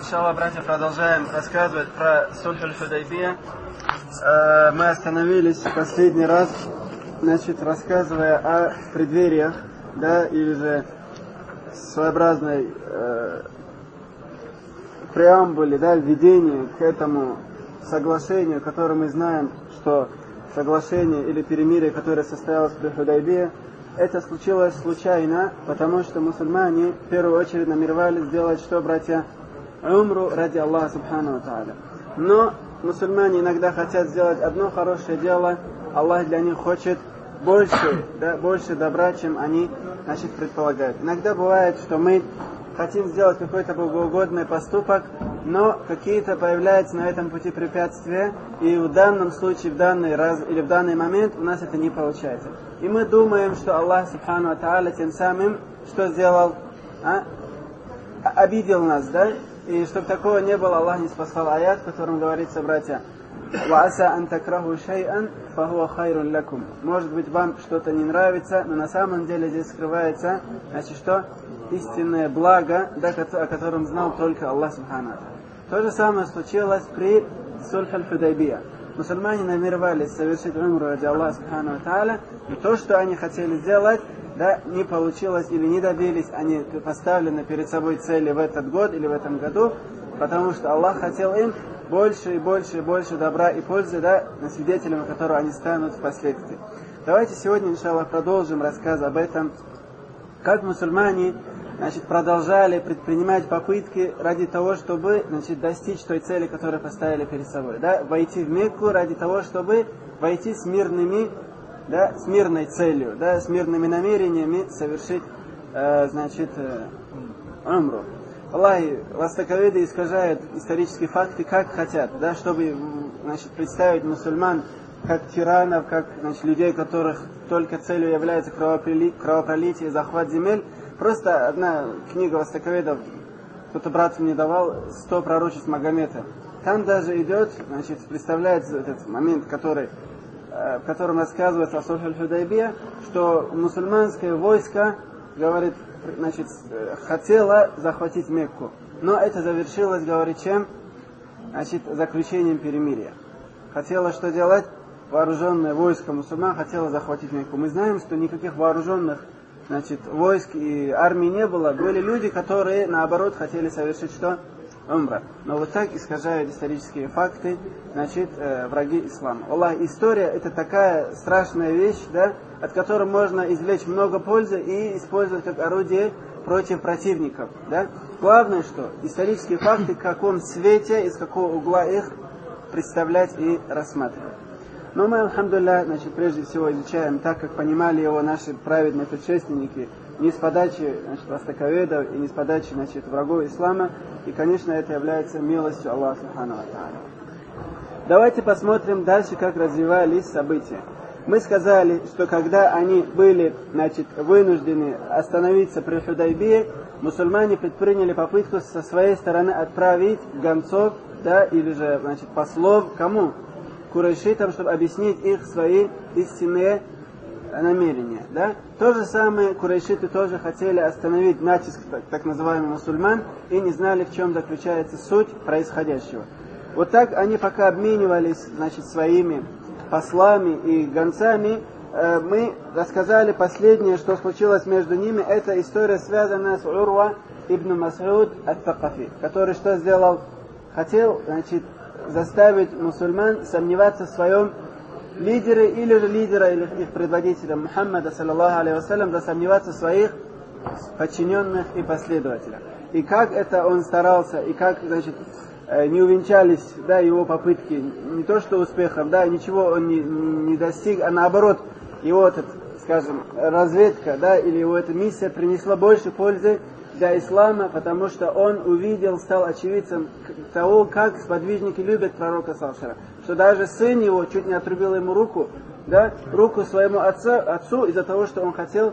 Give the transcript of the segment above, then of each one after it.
Иншаллах, братья, продолжаем рассказывать про Сульх аль-Худайбия. Мы остановились в последний раз, рассказывая о преддвериях, или же своеобразной преамбуле, введении к этому соглашению, которое мы знаем, что соглашение или перемирие, которое состоялось при Худайбии, это случилось случайно, потому что мусульмане в первую очередь намеревались сделать что, братья? Умру ради Аллаха Субхану Тааля. Но мусульмане иногда хотят сделать одно хорошее дело, Аллах для них хочет больше добра, чем они предполагают. Иногда бывает, что мы хотим сделать какой-то богоугодный поступок, но какие-то появляются на этом пути препятствия, и в данном случае, в данный момент у нас это не получается. И мы думаем, что Аллах Субхану Тааля тем самым что сделал? Обидел нас, И чтобы такого не было, Аллах не спасал аят, в котором говорится, братья, «Вааса ан такраху шай'ан, фахуа хайрун лакум». Может быть, вам что-то не нравится, но на самом деле здесь скрывается, что? Истинное благо, о котором знал только Аллах Субхану. То же самое случилось при Сульх аль-Худайбия. Мусульмане намеревались совершить умру ради Аллаха Субхану Тааля, и то, что они хотели сделать, не получилось или не добились, они поставлены перед собой цели в этот год или в этом году, потому что Аллах хотел им больше и больше и больше добра и пользы, свидетелями которого они станут впоследствии. Давайте сегодня, иншаллах, продолжим рассказ об этом, как мусульмане продолжали предпринимать попытки ради того, чтобы достичь той цели, которую поставили перед собой. Войти в Мекку ради того, чтобы войти с мирной целью, с мирными намерениями совершить умру. Аллахи, востоковеды искажают исторические факты как хотят, чтобы представить мусульман как тиранов, как людей, которых только целью является кровопролитие и захват земель. Просто одна книга востоковедов, кто-то брату мне давал, 100 пророчеств Магомета. Там даже идет, представляется этот момент, в котором рассказывается о Сульх аль-Худайбия, что мусульманское войско, говорит, хотело захватить Мекку. Но это завершилось, говорит, чем? Заключением перемирия. Хотело что делать? Вооруженное войско мусульман хотело захватить Мекку. Мы знаем, что никаких вооруженных войск и армий не было. Были люди, которые, наоборот, хотели совершить что? Умра. Но вот так искажают исторические факты, враги ислама. Аллах, история это такая страшная вещь, от которой можно извлечь много пользы и использовать как орудие против противников. Главное, что исторические факты, в каком свете, из какого угла их представлять и рассматривать. Но мы, алхамдулилля, прежде всего изучаем так, как понимали его наши праведные предшественники, не с подачи востоковедов и не с подачи врагов ислама. И, конечно, это является милостью Аллаха Субхану Тааля. Давайте посмотрим дальше, как развивались события. Мы сказали, что когда они были вынуждены остановиться при Худайбии, мусульмане предприняли попытку со своей стороны отправить гонцов, или же послов кому? Курайшитам, чтобы объяснить их свои истинные намерения. То же самое курайшиты тоже хотели остановить натиск так называемых мусульман и не знали, в чем заключается суть происходящего. Вот так они пока обменивались своими послами и гонцами, мы рассказали последнее, что случилось между ними. Это история, связанная с Урва ибн Мас'уд ат-Такафи, который что сделал? Хотел заставить мусульман сомневаться в своем лидере или же лидера или их предводителя Мухаммада саллаллаху алейхи вассалям, засомневаться в своих подчиненных и последователях. И как это он старался, и как не увенчались его попытки, не то что успехом, ничего он не достиг, а наоборот, его разведка, или его эта миссия принесла больше пользы для ислама, потому что он увидел, стал очевидцем того, как сподвижники любят пророка саллаллаху, что даже сын его чуть не отрубил ему руку, руку своему отцу из-за того, что он хотел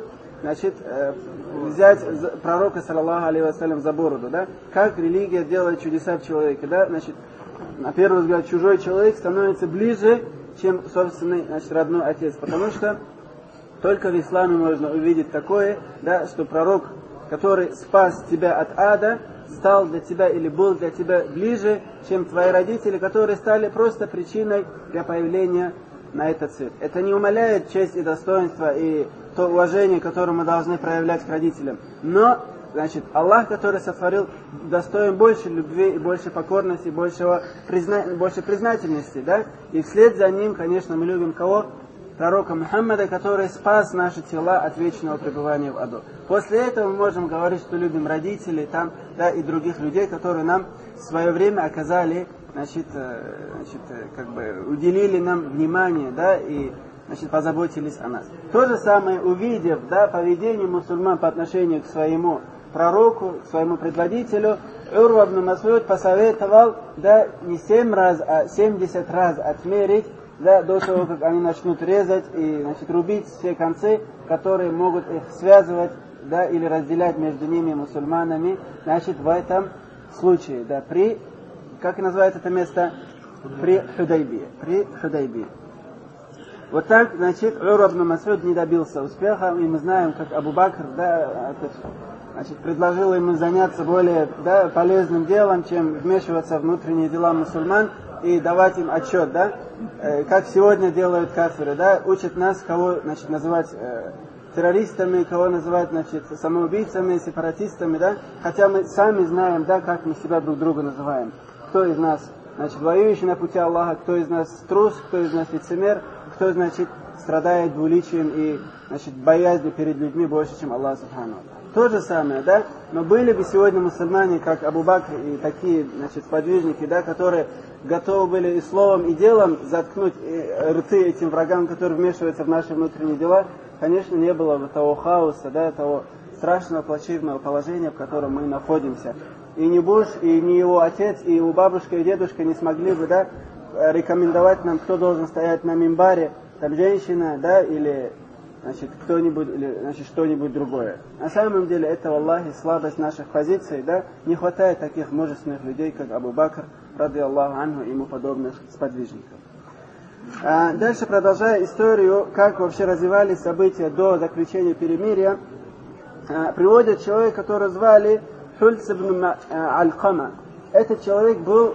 взять пророка саллаллаху алейхи вассалям за бороду, как религия делает чудеса в человеке, на первый взгляд чужой человек становится ближе, чем собственный родной отец, потому что только в исламе можно увидеть такое, что пророк, который спас тебя от ада, стал для тебя или был для тебя ближе, чем твои родители, которые стали просто причиной для появления на этот свет. Это не умаляет честь и достоинство и то уважение, которое мы должны проявлять к родителям. Но, значит, Аллах, который сотворил, достоин больше любви и больше покорности, больше признательности, да? И вслед за ним, конечно, мы любим кого? Пророка Мухаммада, который спас наши тела от вечного пребывания в аду. После этого мы можем говорить, что любим родителей там, да, и других людей, которые нам в свое время оказали, уделили нам внимание, да, и, позаботились о нас. То же самое, увидев, да, поведение мусульман по отношению к своему пророку, к своему предводителю, Урва ибн Мас'уд посоветовал, да, не 7 раз, а 70 раз отмерить, да, до того, как они начнут резать и, рубить все концы, которые могут их связывать, да, или разделять между ними мусульманами, в этом случае, да, как называется это место? При Худайбии. Вот так, Урва ибн Мас'уд не добился успеха, и мы знаем, как Абу Бакр, да, предложил ему заняться более, да, полезным делом, чем вмешиваться в внутренние дела мусульман и давать им отчет, да, как сегодня делают кафиры, да, учат нас, кого, называть террористами, кого называть, самоубийцами, сепаратистами, да, хотя мы сами знаем, да, как мы себя друг друга называем. Кто из нас, воюющий на пути Аллаха, кто из нас трус, кто из нас лицемер, кто, страдает двуличием и, боязнью перед людьми больше, чем Аллах Субхану. То же самое, да, но были бы сегодня мусульмане, как Абу Бакр и такие, сподвижники, да, которые готовы были и словом, и делом заткнуть рты этим врагам, которые вмешиваются в наши внутренние дела, конечно, не было бы того хаоса, да, того страшного, плачевного положения, в котором мы находимся. И ни Буш, и ни его отец, и его бабушка и дедушка не смогли бы, да, рекомендовать нам, кто должен стоять на мимбаре, там женщина, да, или кто-нибудь, или что-нибудь другое. На самом деле это, Аллахи, слабость наших позиций, да, не хватает таких мужественных людей, как Абу Бакр, ради Аллаху анху, и ему подобных сподвижников. Дальше, продолжая историю, как вообще развивались события до заключения перемирия, приводят человека, которого звали Хульц ибн Аль-Кама. Этот человек был,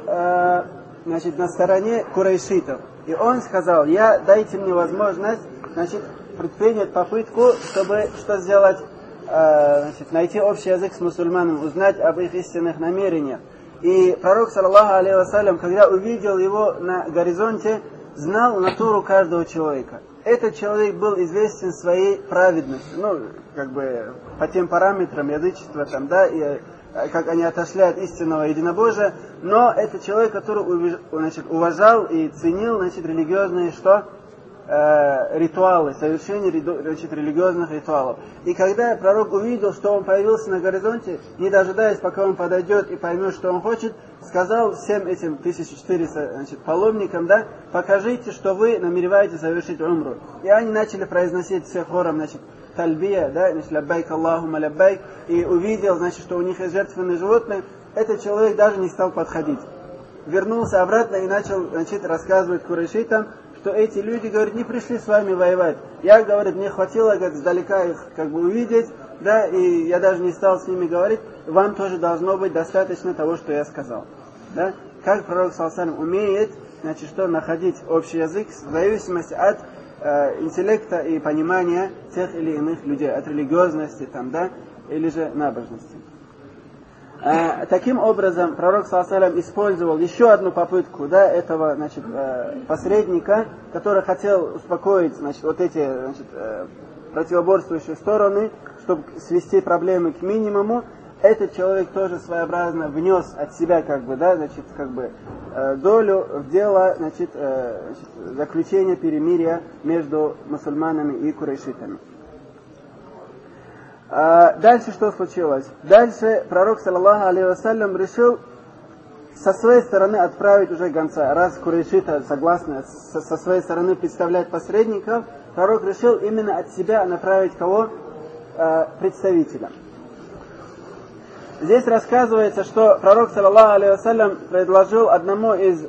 на стороне курайшитов. И он сказал: дайте мне возможность, предпринять попытку, чтобы что сделать, найти общий язык с мусульманами, узнать об их истинных намерениях. И пророк, саллаллаху алейхи вассалям, когда увидел его на горизонте, знал натуру каждого человека. Этот человек был известен своей праведностью, по тем параметрам язычества, там, да, и как они отошли от истинного единобожия, но это человек, который уважал и ценил, религиозные ритуалы, совершение религиозных ритуалов. И когда пророк увидел, что он появился на горизонте, не дожидаясь, пока он подойдет и поймет, что он хочет, сказал всем этим 1400 паломникам, да, покажите, что вы намереваетесь совершить умру. И они начали произносить все хором, тальбия, да, лаббайк Аллахума лаббайк, и увидел, что у них есть жертвенные животные. Этот человек даже не стал подходить. Вернулся обратно и начал, рассказывать курайшитам, что эти люди, говорит, не пришли с вами воевать. Я, говорит, мне хватило, издалека их, увидеть, да, и я даже не стал с ними говорить. Вам тоже должно быть достаточно того, что я сказал. Да? Как пророк, саллаллаху алейхи ва саллям, умеет, находить общий язык в зависимости от интеллекта и понимания тех или иных людей, от религиозности, там, да, или же набожности. Таким образом, пророк, саллаллаху алейхи ва саллям, использовал еще одну попытку, да, этого, посредника, который хотел успокоить, эти, противоборствующие стороны, чтобы свести проблемы к минимуму. Этот человек тоже своеобразно внес от себя, долю в дело, заключения перемирия между мусульманами и курайшитами. Дальше что случилось? Дальше пророк, саллаллаху алейхи вассалям, решил со своей стороны отправить уже гонца. Раз курайшиты согласны со своей стороны представлять посредников, пророк решил именно от себя направить кого? Представителя. Здесь рассказывается, что пророк, саллаллаху алейхи вассалям, предложил одному из,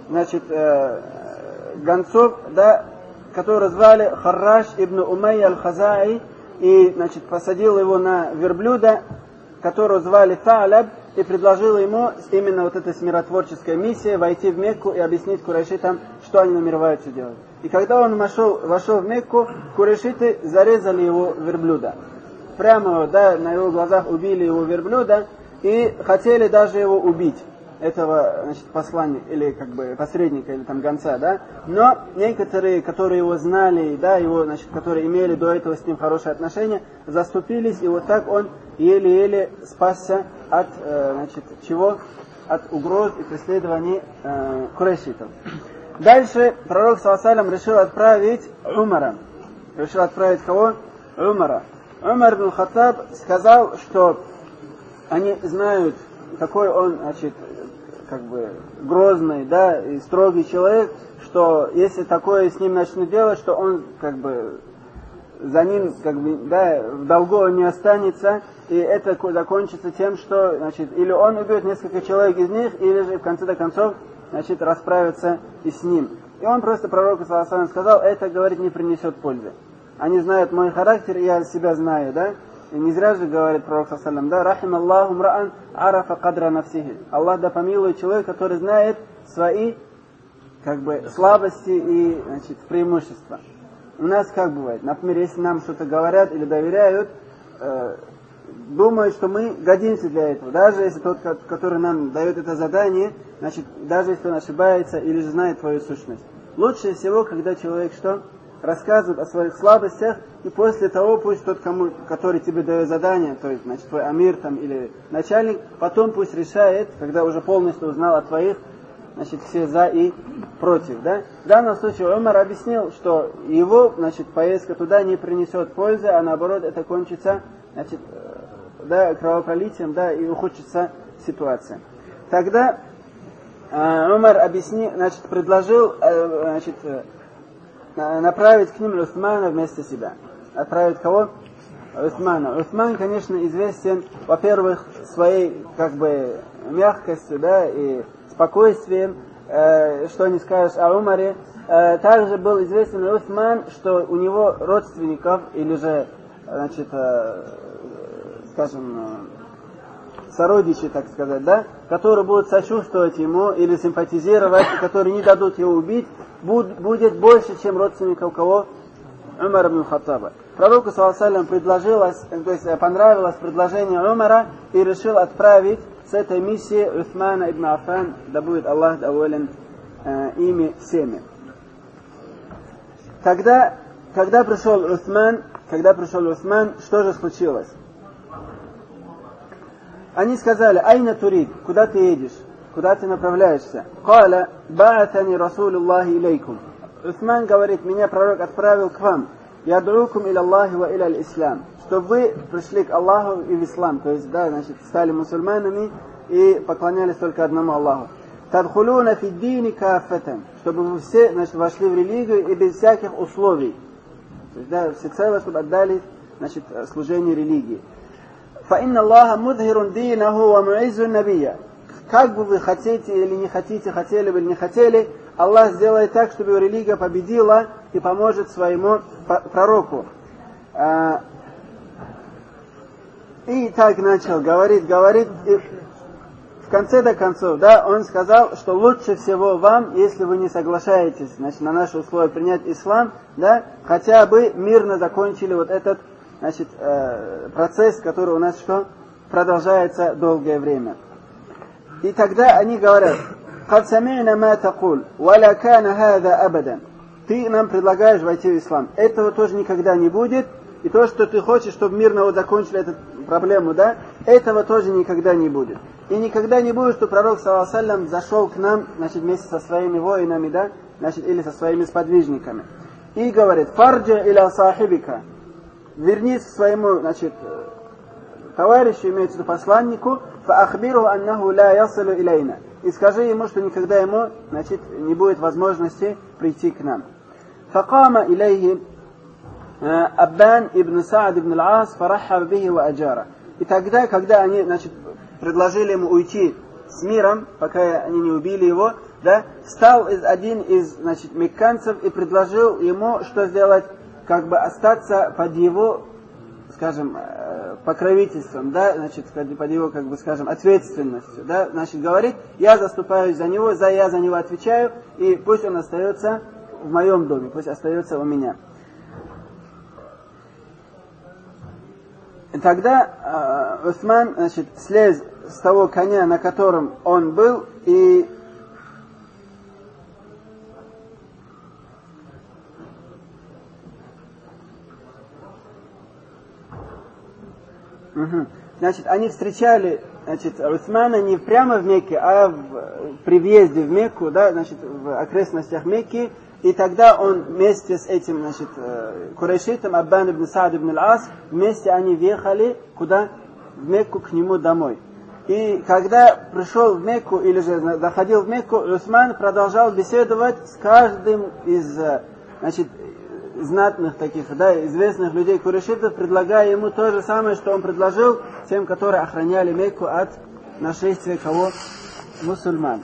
гонцов, да, которого звали Харраш ибн Умайя аль-Хазаи, и, посадил его на верблюда, которого звали Та'лаб, и предложил ему именно вот эта миротворческая миссия войти в Мекку и объяснить курайшитам, что они намереваются делать. И когда он вошел в Мекку, курайшиты зарезали его верблюда. Прямо, да, на его глазах убили его верблюда и хотели даже его убить, этого, значит, посланника, или как бы посредника, или там гонца, да. Но некоторые, которые его знали, да, его, значит, которые имели до этого с ним хорошие отношения, заступились, и вот так он еле-еле спасся от, значит, чего? От угроз и преследований курайшитов. Дальше пророк ﷺ решил отправить Умара. Решил отправить кого? Умара. Умар ибн Хаттаб сказал, что они знают, какой он, значит, как бы грозный, да, и строгий человек, что если такое с ним начнут делать, что он, как бы, за ним, как бы, да, в долгу он не останется, и это закончится тем, что, значит, или он убьет несколько человек из них, или же в конце концов, значит, расправится и с ним. И он просто пророку ﷺ сказал, это, говорит, не принесет пользы. Они знают мой характер, и я себя знаю, да. И не зря же говорит пророк ﷺ, да, рахим Аллаху мраан арафа кадра нафсихи. Аллах да помилует человека, который знает свои, как бы, слабости и, значит, преимущества. У нас как бывает, например, если нам что-то говорят или доверяют, думают, что мы годимся для этого. Даже если тот, который нам дает это задание, значит, даже если он ошибается или же знает твою сущность. Лучше всего, когда человек что? Рассказывает о своих слабостях, и после того пусть тот, который тебе дает задание, то есть, значит, твой амир там или начальник, потом пусть решает, когда уже полностью узнал о твоих, значит, все за и против, да. В данном случае Умар объяснил, что его, значит, поездка туда не принесет пользы, а наоборот это кончится, значит, да, кровопролитием, да, и ухудшится ситуация. Тогда Умар объяснил, значит, предложил, значит, направить к ним Усмана вместо себя. Отправить кого? Усмана. Усман, конечно, известен, во-первых, своей, как бы, мягкостью, да, и спокойствием, что не скажешь о Умаре. Также был известен Усман, что у него родственников, или же, значит, скажем, сородичи, так сказать, да, которые будут сочувствовать ему или симпатизировать, которые не дадут его убить, будет больше, чем родственников кого? Умара ибн Хаттаба. Пророку ﷺ предложилось, то есть понравилось предложение Умара и решил отправить с этой миссией Усмана ибн Аффан, да будет Аллах доволен ими всеми. Когда пришел Усман, что же случилось? Они сказали, айна турид, куда ты едешь, куда ты направляешься? Каля, ба'атани Расулуллахи илейкум. Усман говорит, меня пророк отправил к вам. Яд'укум иля Аллахи ва иля ислам. Чтобы вы пришли к Аллаху и в ислам, то есть, да, значит, стали мусульманами и поклонялись только одному Аллаху. Тадхулуна фи дини кафатан. Чтобы вы все, значит, вошли в религию и без всяких условий. То есть, да, всецело, чтобы отдали, значит, служение религии. فَإِنَّ اللَّهَ مُظْهِرٌ دِينَهُ وَمُعِزُّ النَّبِيَّ. Как бы вы хотите или не хотите, хотели бы или не хотели, Аллах сделает так, чтобы его религия победила и поможет своему пророку. И так начал говорить, и в конце до концов, да, он сказал, что лучше всего вам, если вы не соглашаетесь, значит, на наши условия принять ислам, да, хотя бы мирно закончили вот этот, значит, процесс, который у нас что? Продолжается долгое время. И тогда они говорят, «Кад сами'на ма такуль, ва ла кана хаза абадан». Ты нам предлагаешь войти в ислам. Этого тоже никогда не будет. И то, что ты хочешь, чтобы мирно вот закончили эту проблему, да, этого тоже никогда не будет. И никогда не будет, что пророк, ﷺ, зашел к нам, значит, вместе со своими воинами, да, значит, или со своими сподвижниками. И говорит, «Фарджа иля сахибика». Вернись к своему, значит, товарищу, имеется в виду посланнику, фаахбиру аннаху ла ясалу илейна. И скажи ему, что никогда ему, значит, не будет возможности прийти к нам. Факама илейхи Аббан ибн Саад ибн ал-Ас фараххаб бихи ва аджара. И тогда, когда они, значит, предложили ему уйти с миром, пока они не убили его, да, встал один из, значит, мекканцев и предложил ему, что сделать, как бы остаться под его, скажем, покровительством, да, значит, под его, как бы, скажем, ответственностью, да, значит, говорит, я заступаюсь за него, я за него отвечаю, и пусть он остается в моем доме, пусть остается у меня. И тогда Усман, значит, слез с того коня, на котором он был, и значит, они встречали, значит, Усмана не прямо в Мекке, а при въезде в Мекку, да, значит, в окрестностях Мекки, и тогда он вместе с этим, значит, курайшитом Аббан ибн Саад ибн аль-Ас, вместе они въехали куда? В Мекку, к нему домой. И когда пришел в Мекку, или же доходил в Мекку, Усман продолжал беседовать с каждым из, значит, знатных таких, да, известных людей курайшитов, предлагая ему то же самое, что он предложил тем, которые охраняли Мекку от нашествия кого? Мусульман.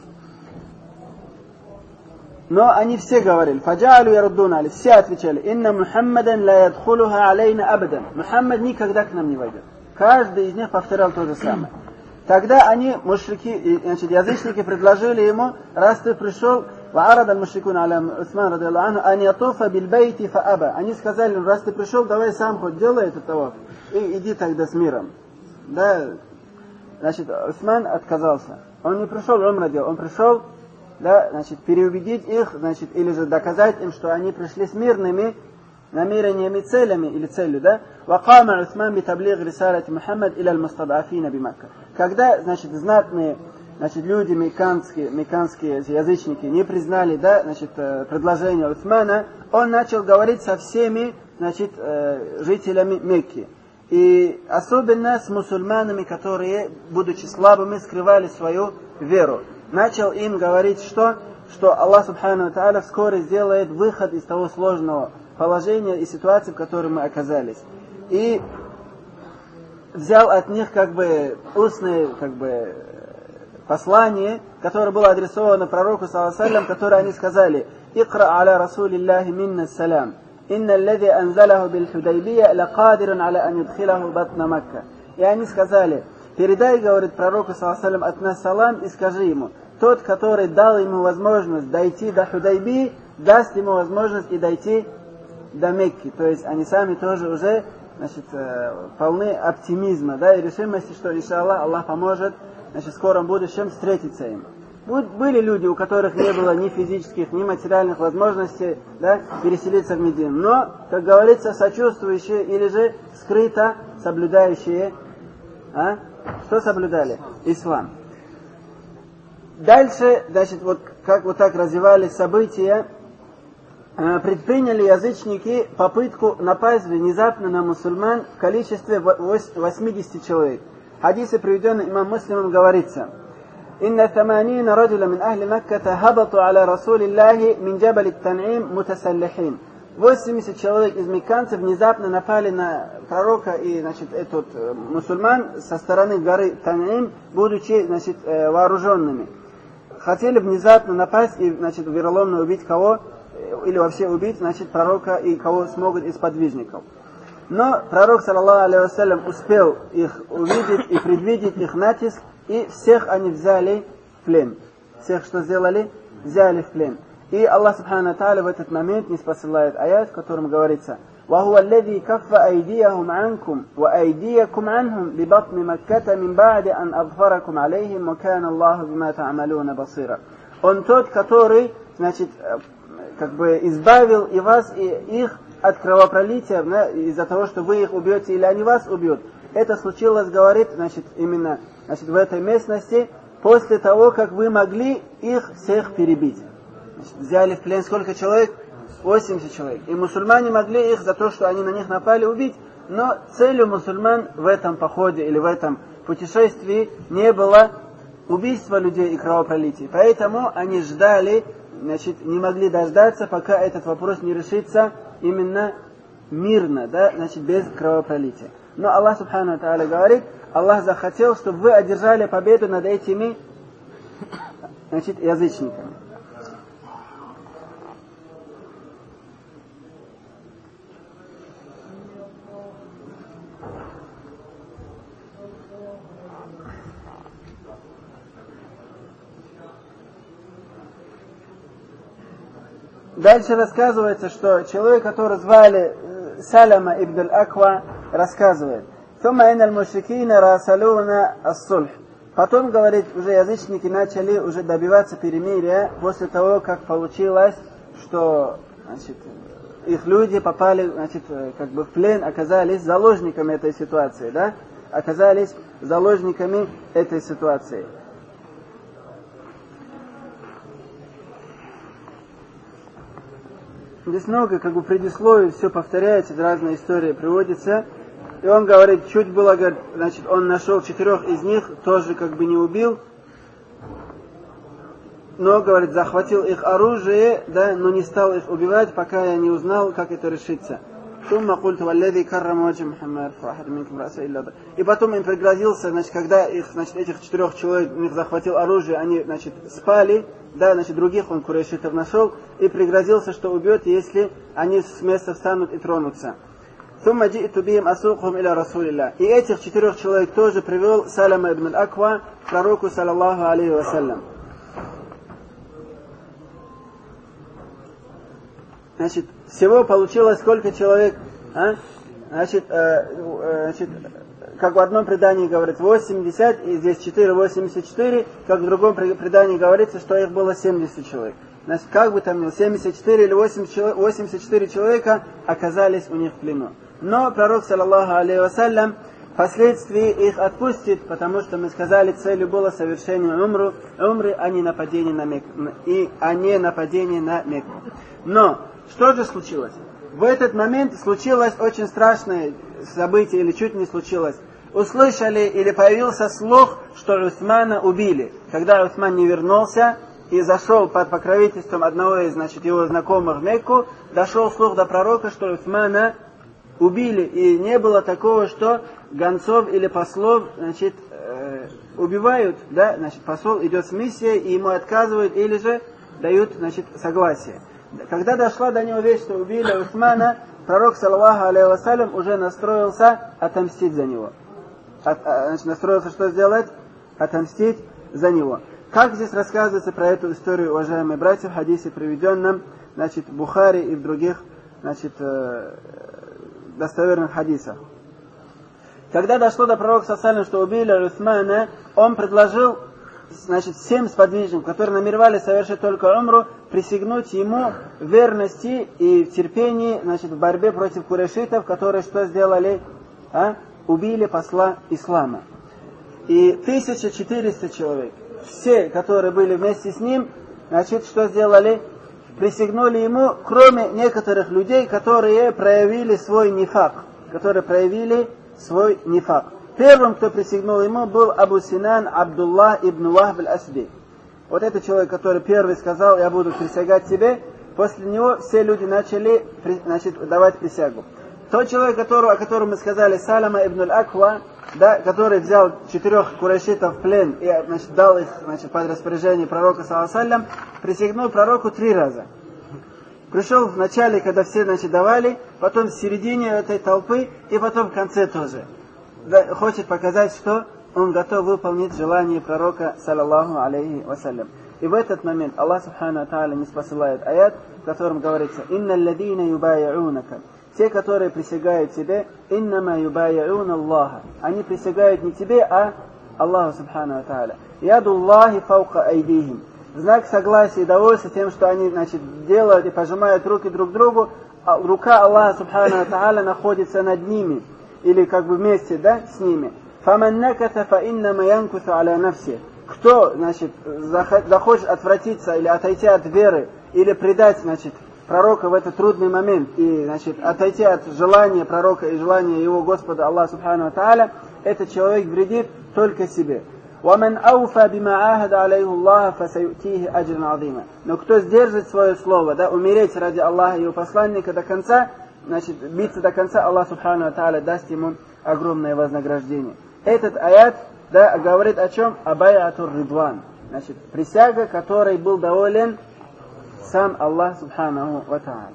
Но они все говорили, фаджалу яруддуна али, все отвечали, инна Мухаммадан ла ядхулуха алейна абадан. Мухаммад никогда к нам не войдет. Каждый из них повторял то же самое. Тогда они, мушрики, значит, язычники, предложили ему, раз ты пришел, ваарад аль-мушрикун аля Усман радиаллаху анху, ан ятуфа биль-бейти фааба. Они сказали, раз ты пришел, давай сам хоть делай этот таваф, и иди тогда с миром. Да, значит, Усман отказался. Он не пришел умра делать, он пришел, да, значит, переубедить их, значит, или же доказать им, что они пришли с мирными намерениями, целями или целью, да. Вакама Усман битаблиг рисалати Мухаммад иля аль-мустадафина би Макка. Когда, значит, знатные, значит, люди мекканские язычники не признали, да, значит, предложение Усмана, он начал говорить со всеми, значит, жителями Мекки. И особенно с мусульманами, которые, будучи слабыми, скрывали свою веру. Начал им говорить, что Аллах Субхану ва Тааля вскоре сделает выход из того сложного положения и ситуации, в которой мы оказались. И взял от них как бы устное как бы послание, которое было адресовано пророку, саллаллаху алейхи ва саллям, которое они сказали: «Икра аля расулиллахи минна салям, инна аллади анзалаху биль Худайбия лакадирун аля ан юдхилаху батна Макка». И они сказали: передай, говорит пророку, саллаллаху алейхи ва саллям, от нас салам и скажи ему: тот, который дал ему возможность дойти до Худайбии, даст ему возможность и дойти до Мекки. То есть они сами тоже уже, значит, полны оптимизма, да, и решимости, что, иншаллах, Аллах поможет, значит, в скором будущем встретиться им. Были люди, у которых не было ни физических, ни материальных возможностей, да, переселиться в Медину. Но, как говорится, сочувствующие или же скрыто соблюдающие, что соблюдали? Ислам. Дальше, значит, вот как вот так развивались события, предприняли язычники попытку напасть внезапно на мусульман в количестве 80 человек. В хадисе, приведенном имам Муслимом, говорится: «Инна 80 раджуля мин ахли Макката хабату аля Расулиллахи мин джабали Тан'им мутасаллихин». 80 человек из мекканцев внезапно напали на пророка и, значит, этот мусульман со стороны горы Тан'им, будучи, значит, вооруженными. Хотели внезапно напасть и, значит, вероломно убить кого? Или вообще убить, значит, пророка и кого смогут из подвижников. Но пророк, саллаллаху алейхи ва саллям, успел их увидеть и предвидеть их натиск, и всех они взяли в плен. Всех что сделали? Взяли в плен. И Аллах Субхану ва Тааля в этот момент не спосылает аят, в котором говорится: وَهُوَ الَّذِي كَفَّ أَيْدِيَهُمْ عَنْكُمْ وَأَيْدِيَكُمْ عَنْهُمْ بِبَطْنِ مَكَّةَ مِنْ بَعْدِ أَنْ أَظْفَرَكُمْ عَلَيْهِمْ وَكَانَ اللَّهُ بِمَا تَعْمَلُونَ بَصِيرًا. Он тот, который, значит, как бы избавил и вас, и их от кровопролития, да, из-за того, что вы их убьете или они вас убьют. Это случилось, говорит, значит, именно, значит, в этой местности, после того, как вы могли их всех перебить. Значит, взяли в плен сколько человек? 80 человек. И мусульмане могли их за то, что они на них напали, убить, но целью мусульман в этом походе или в этом путешествии не было убийство людей и кровопролитие. Поэтому они ждали, значит, не могли дождаться, пока этот вопрос не решится именно мирно, да, значит, без кровопролития. Но Аллах Субхану ва Тааля говорит: Аллах захотел, чтобы вы одержали победу над этими, значит, язычниками. Дальше рассказывается, что человек, который звали Салама ибн аль-Аква, рассказывает. Потом, говорит, уже язычники начали уже добиваться перемирия после того, как получилось, что, значит, их люди попали, значит, как бы в плен, оказались заложниками этой ситуации, да? Оказались заложниками этой ситуации. Здесь много, как бы, предисловий, все повторяется, разные истории приводятся. И он говорит, чуть было, говорит, значит, он нашел 4 из них, тоже как бы не убил, но, говорит, захватил их оружие, да, но не стал их убивать, пока я не узнал, как это решится. И потом им пригрозился, значит, когда их, значит, этих 4 человек, у них захватил оружие, они, значит, спали, да, значит, других он курайшитов нашел, и пригрозился, что убьет, если они с места встанут и тронутся. И этих 4 человек тоже привел Салама ибн аль-Аква к пророку, саллаллаху алейхи вассалям. Значит, всего получилось сколько человек? А? Значит, как в одном предании говорится 80, и здесь 4, 84, как в другом предании говорится, что их было 70 человек. Значит, как бы там ни было, 74 или 84 человека оказались у них в плену. Но пророк, саллаллаху алейхи вассалям, впоследствии их отпустит, потому что мы сказали, целью было совершение умры, а не нападение на Мекку. Но что же случилось? В этот момент случилось очень страшное событие, или чуть не случилось. Услышали или появился слух, что Усмана убили. Когда Усман не вернулся и зашел под покровительством одного из, значит, его знакомых в Мекку, дошел слух до пророка, что Усмана убили. И не было такого, что гонцов или послов, значит, убивают, да, значит, посол идет с миссией, и ему отказывают, или же дают, значит, согласие. Когда дошла до него весть, что убили Усмана, пророк, саллаллаху алейхи вассалям, уже настроился отомстить за него. Значит, настроился что сделать? Отомстить за него. Как здесь рассказывается про эту историю, уважаемые братья, в хадисе, приведенном, значит, в Бухари и в других, значит, достоверных хадисах. Когда дошло до пророка, саллаллаху алейхи вассалям, что убили Усмана, он предложил, значит, всем сподвижникам, которые намеревались совершить только умру, присягнуть ему в верности и в терпении, значит, в борьбе против курайшитов, которые что сделали? Убили посла ислама. И 1400 человек, все, которые были вместе с ним, значит, что сделали? Присягнули ему, кроме некоторых людей, которые проявили свой нифак. Первым, кто присягнул ему, был Абу Синан Абдуллах ибн Вахб аль-Асди. Вот этот человек, который первый сказал, я буду присягать тебе, после него все люди начали, значит, давать присягу. Тот человек, о котором мы сказали, Салама ибн аль-Аква, да, который взял 4 курайшитов в плен и, значит, дал их, значит, под распоряжение пророка, саллаллаху алейхи вассалям, присягнул пророку 3 раза. Пришел в начале, когда все, значит, давали, потом в середине этой толпы и потом в конце тоже. Да, хочет показать, что он готов выполнить желание пророка, саллаллаху алейхи вассалям. И в этот момент Аллах субхану ва тааля не спосылает аят, в котором говорится: «Инна алладина юбайяунака». Те, которые присягают тебе, «Иннама юбайяуна Аллаха». Они присягают не тебе, а Аллаху субхану ва тааля. «Ядуллахи фаука айдихим». Знак согласия и довольства тем, что они, значит, делают и пожимают руки друг другу, а рука Аллаха субхану ва тааля находится над ними, или как бы вместе, да, с ними. «Фаман наката фа иннама янкуту аля нафси». Кто, значит, захочет отвратиться или отойти от веры, или предать, значит, пророка в этот трудный момент, и, значит, отойти от желания пророка и желания его Господа Аллаха субхану ва тааля, этот человек вредит только себе. وَمَنْ أَوْفَى بِمَا عَاهَدَ عَلَيْهِ اللَّهَ فَسَيُؤْتِيهِ أَجْرًا عَظِيمًا. Но кто сдержит свое слово, да, умереть ради Аллаха и его посланника до конца, значит, биться до конца, Аллах субхану ва тааля даст ему огромное вознаграждение. Этот аят, да, говорит о чем? О байатур ридван. Значит, присяга, которой был доволен сам Аллах субхану ва тааля.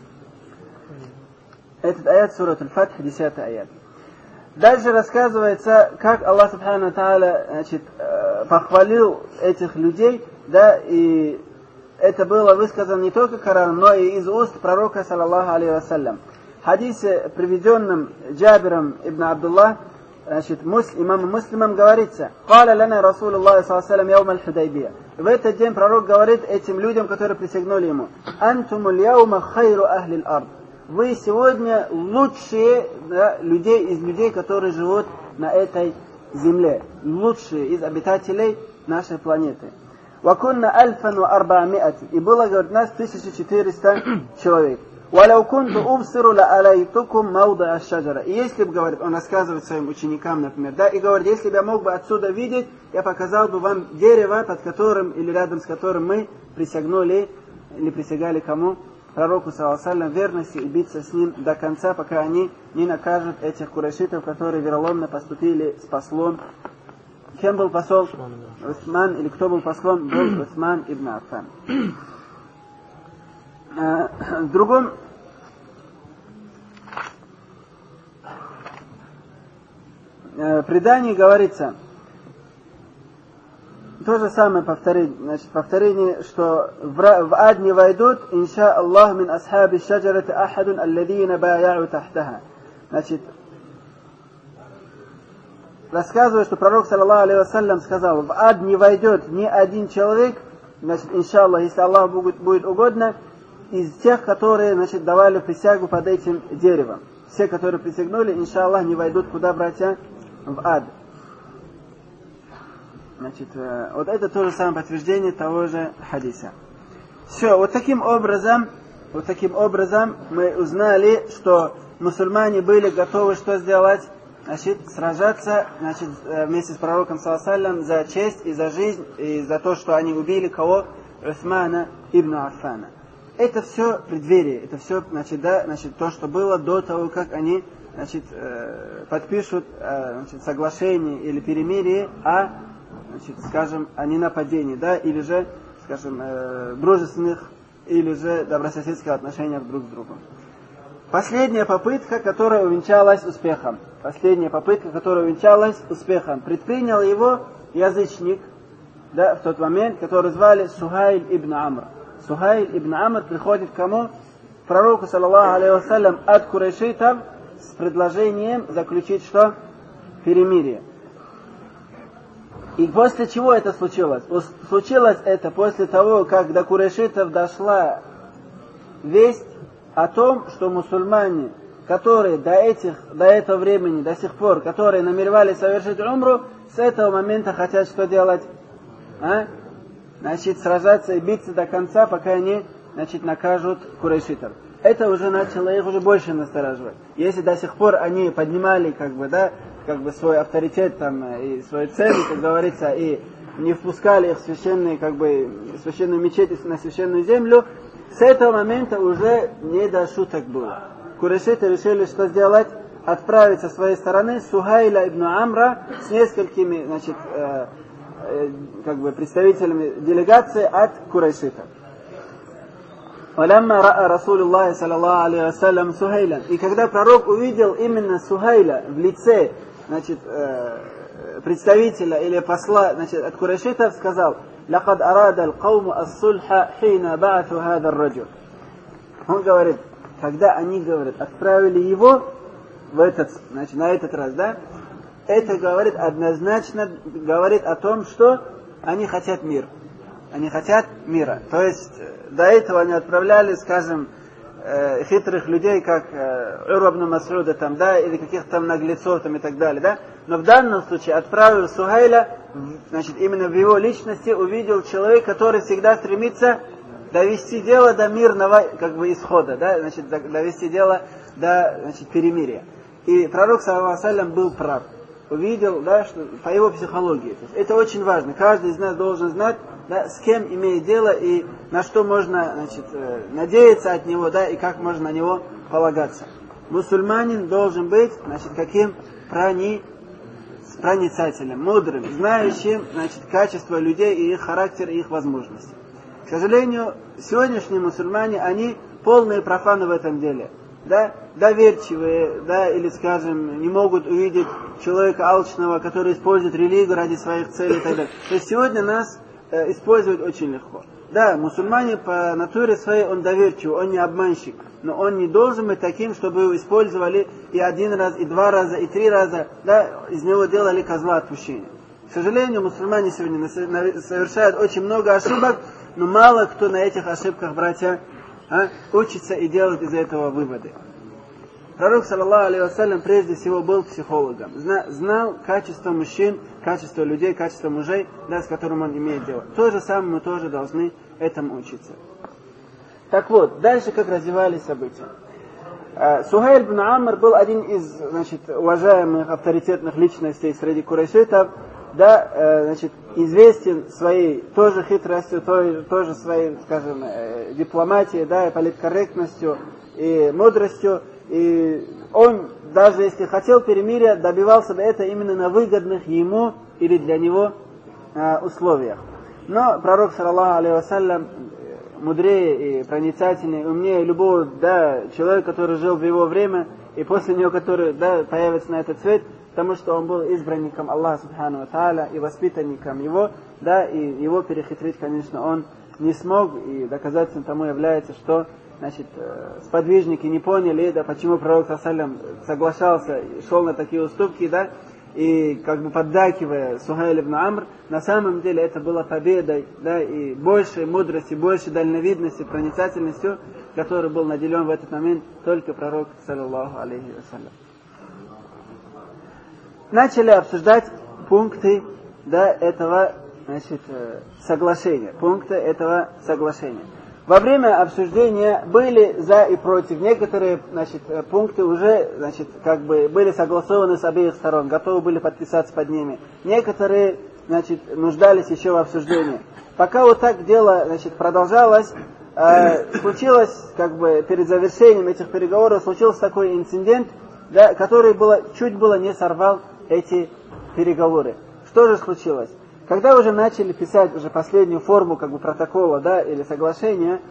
Этот аят сурат Аль-Фатх, 10 аят. Дальше рассказывается, как Аллах субхану ва тааля, значит, похвалил этих людей, да, и это было высказано не только Кораном, но и из уст пророка, саллаллаху алейхи вассалям. В хадисе, приведенном Джабиром ибн Абдуллах, значит, имамом Муслимом говорится: «Каля лана Расулуллах саллаллаху алейхи вассалям яум аль-Худайбия». В этот день пророк говорит этим людям, которые присягнули ему: «Антумул яума хайру ахлил ард». Вы сегодня лучшие, да, людей из людей, которые живут на этой земле. Лучшие из обитателей нашей планеты. «Вакунна альфан ва арба'миати». И было, говорит, нас 1400 человек. «Валяу кунту убсиру ла алайтукум мауда аш-шаджара». И если бы, говорит, он рассказывает своим ученикам, например, да, и говорит: если бы я мог бы отсюда видеть, я показал бы вам дерево, под которым или рядом с которым мы присягнули, или присягали кому? Пророку, саллаллаху алейхи ва саллям, верности, и биться с ним до конца, пока они не накажут этих курайшитов, которые вероломно поступили с послом. Кем был посол? Усман. Или кто был послом? Был Усман ибн Аффан. В другом предании говорится, то же самое повторение, что в ад не войдут, инша Аллах мин асхаби шаджарати ахадун алладина бая'у тахтаха. Значит, рассказываю, что пророк, саллаллаху алейхи вассалям, сказал: в ад не войдет ни один человек, значит, иншаллах, если Аллах будет угодно, из тех, которые, значит, давали присягу под этим деревом. Все, которые присягнули, иншаллах, не войдут куда, братья? В ад. Значит, вот это то же самое подтверждение того же хадиса. Все, вот таким образом мы узнали, что мусульмане были готовы что сделать? Значит, сражаться, значит, вместе с пророком, саллаллаху алейхи ва саллям, за честь и за жизнь, и за то, что они убили кого? Усмана ибн Аффана. Это все преддверие, это все, значит, да, значит, то, что было до того, как они, значит, подпишут, значит, соглашение или перемирие значит, скажем, о ненападении, да, или же, скажем, дружественных, или же добрососедских отношениях друг с другом. Последняя попытка, которая увенчалась успехом. Предпринял его язычник, да, в тот момент, который звали Сухайль ибн Амр. Сухайль ибн Амр приходит к кому? Пророку, саллаллаху алейхи вассалям, от курайшитов с предложением заключить что? Перемирие. И после чего это случилось? Случилось это после того, как до курайшитов дошла весть о том, что мусульмане, которые до этого времени, до сих пор, которые намеревались совершить умру, с этого момента хотят что делать? Значит, сражаться и биться до конца, пока они, значит, накажут курайшитов. Это уже начало их уже больше настораживать. Если до сих пор они поднимали, свой авторитет там, и свои цели, как говорится, и не впускали их в священную мечеть, на священную землю, с этого момента уже не до шуток было. Курайшиты решили, что сделать? Отправить со своей стороны Сухайля ибн Амра с несколькими, значит, представителями делегации от курайшитов. وَلَمَّا رَأَى رَسُولُ اللَّهِ صَلَّى اللَّهُ عَلَيْهِ وَسَلَّمَ سُهَيْلًا. И когда пророк увидел именно Сухайля в лице, значит, представителя или посла, значит, от курайшитов, сказал: لَقَدْ أَرَادَ الْقَوْمُ الصُّلْحَ حِينَ بَعَثُوا هَذَا الرَّجُلَ. Он говорит, когда они, говорят, отправили его на этот раз, да, это говорит однозначно, говорит о том, что они хотят мир. Они хотят мира. То есть до этого они отправляли, скажем, хитрых людей, как Урва ибн Мас'уда там, да, или каких-то там наглецов там и так далее, да. Но в данном случае отправил Сухайля, значит, именно в его личности увидел человек, который всегда стремится довести дело до мирного, исхода, да, значит, довести дело до, значит, перемирия. И пророк, саллаллаху алейхи ва саллям, был прав. Увидел, да, что по его психологии. То есть это очень важно. Каждый из нас должен знать, да, с кем имеет дело и на что можно, значит, надеяться от него, да, и как можно на него полагаться. Мусульманин должен быть, значит, каким? Проницателем, мудрым, знающим, значит, качество людей и их характер, и их возможности. К сожалению, сегодняшние мусульмане, они полные профаны в этом деле. Да, доверчивые, да, или, скажем, не могут увидеть человека алчного, который использует религию ради своих целей и так далее. То есть сегодня нас используют очень легко. да, мусульмане по натуре своей, он доверчивый, он не обманщик. Но он не должен быть таким, чтобы его использовали и 1 раз, и 2 раза, и 3 раза, да, из него делали козла отпущения. К сожалению, мусульмане сегодня совершают очень много ошибок, но мало кто на этих ошибках, братья, учится и делает из этого выводы. Пророк, саллаллаху алейхи вассалям, прежде всего был психологом. Знал качество мужчин, качество людей, качество мужей, да, с которым он имеет дело. То же самое мы тоже должны этому учиться. Так вот, дальше как развивались события. Сухайль ибн Амр был один из, значит, уважаемых авторитетных личностей среди курайшитов, да, значит, известен своей тоже хитростью, тоже своей, скажем, дипломатией, да, и политкорректностью, и мудростью. И он, даже если хотел перемирия, добивался бы это именно на выгодных ему или для него условиях. Но пророк, саллаллаху алейхи вассалям, мудрее и проницательнее, умнее любого, да, человека, который жил в его время, и после него, который, да, появится на этот свет, потому что он был избранником Аллаха субхану ва тааля и воспитанником его, да, и его перехитрить, конечно, он не смог, и доказательством тому является, что, значит, сподвижники не поняли, да, почему пророк соглашался и шел на такие уступки, да, и как бы поддакивая Сухайль ибн Амр, на самом деле это была победой, да, и большей мудрости, большей дальновидности, проницательностью, который был наделен в этот момент только пророк, саллаллаху алейхи вассалям. Начали обсуждать пункты, да, этого, значит, соглашения, пункты этого соглашения. Во время обсуждения были за и против. Некоторые, значит, пункты уже, значит, как бы были согласованы с обеих сторон, готовы были подписаться под ними. Некоторые, значит, нуждались еще в обсуждении. Пока вот так дело, значит, продолжалось, случилось, как бы, перед завершением этих переговоров, случился такой инцидент, да, который чуть было не сорвал эти переговоры. Что же случилось? Когда уже начали писать уже последнюю форму, как бы, протокола, да, или соглашения,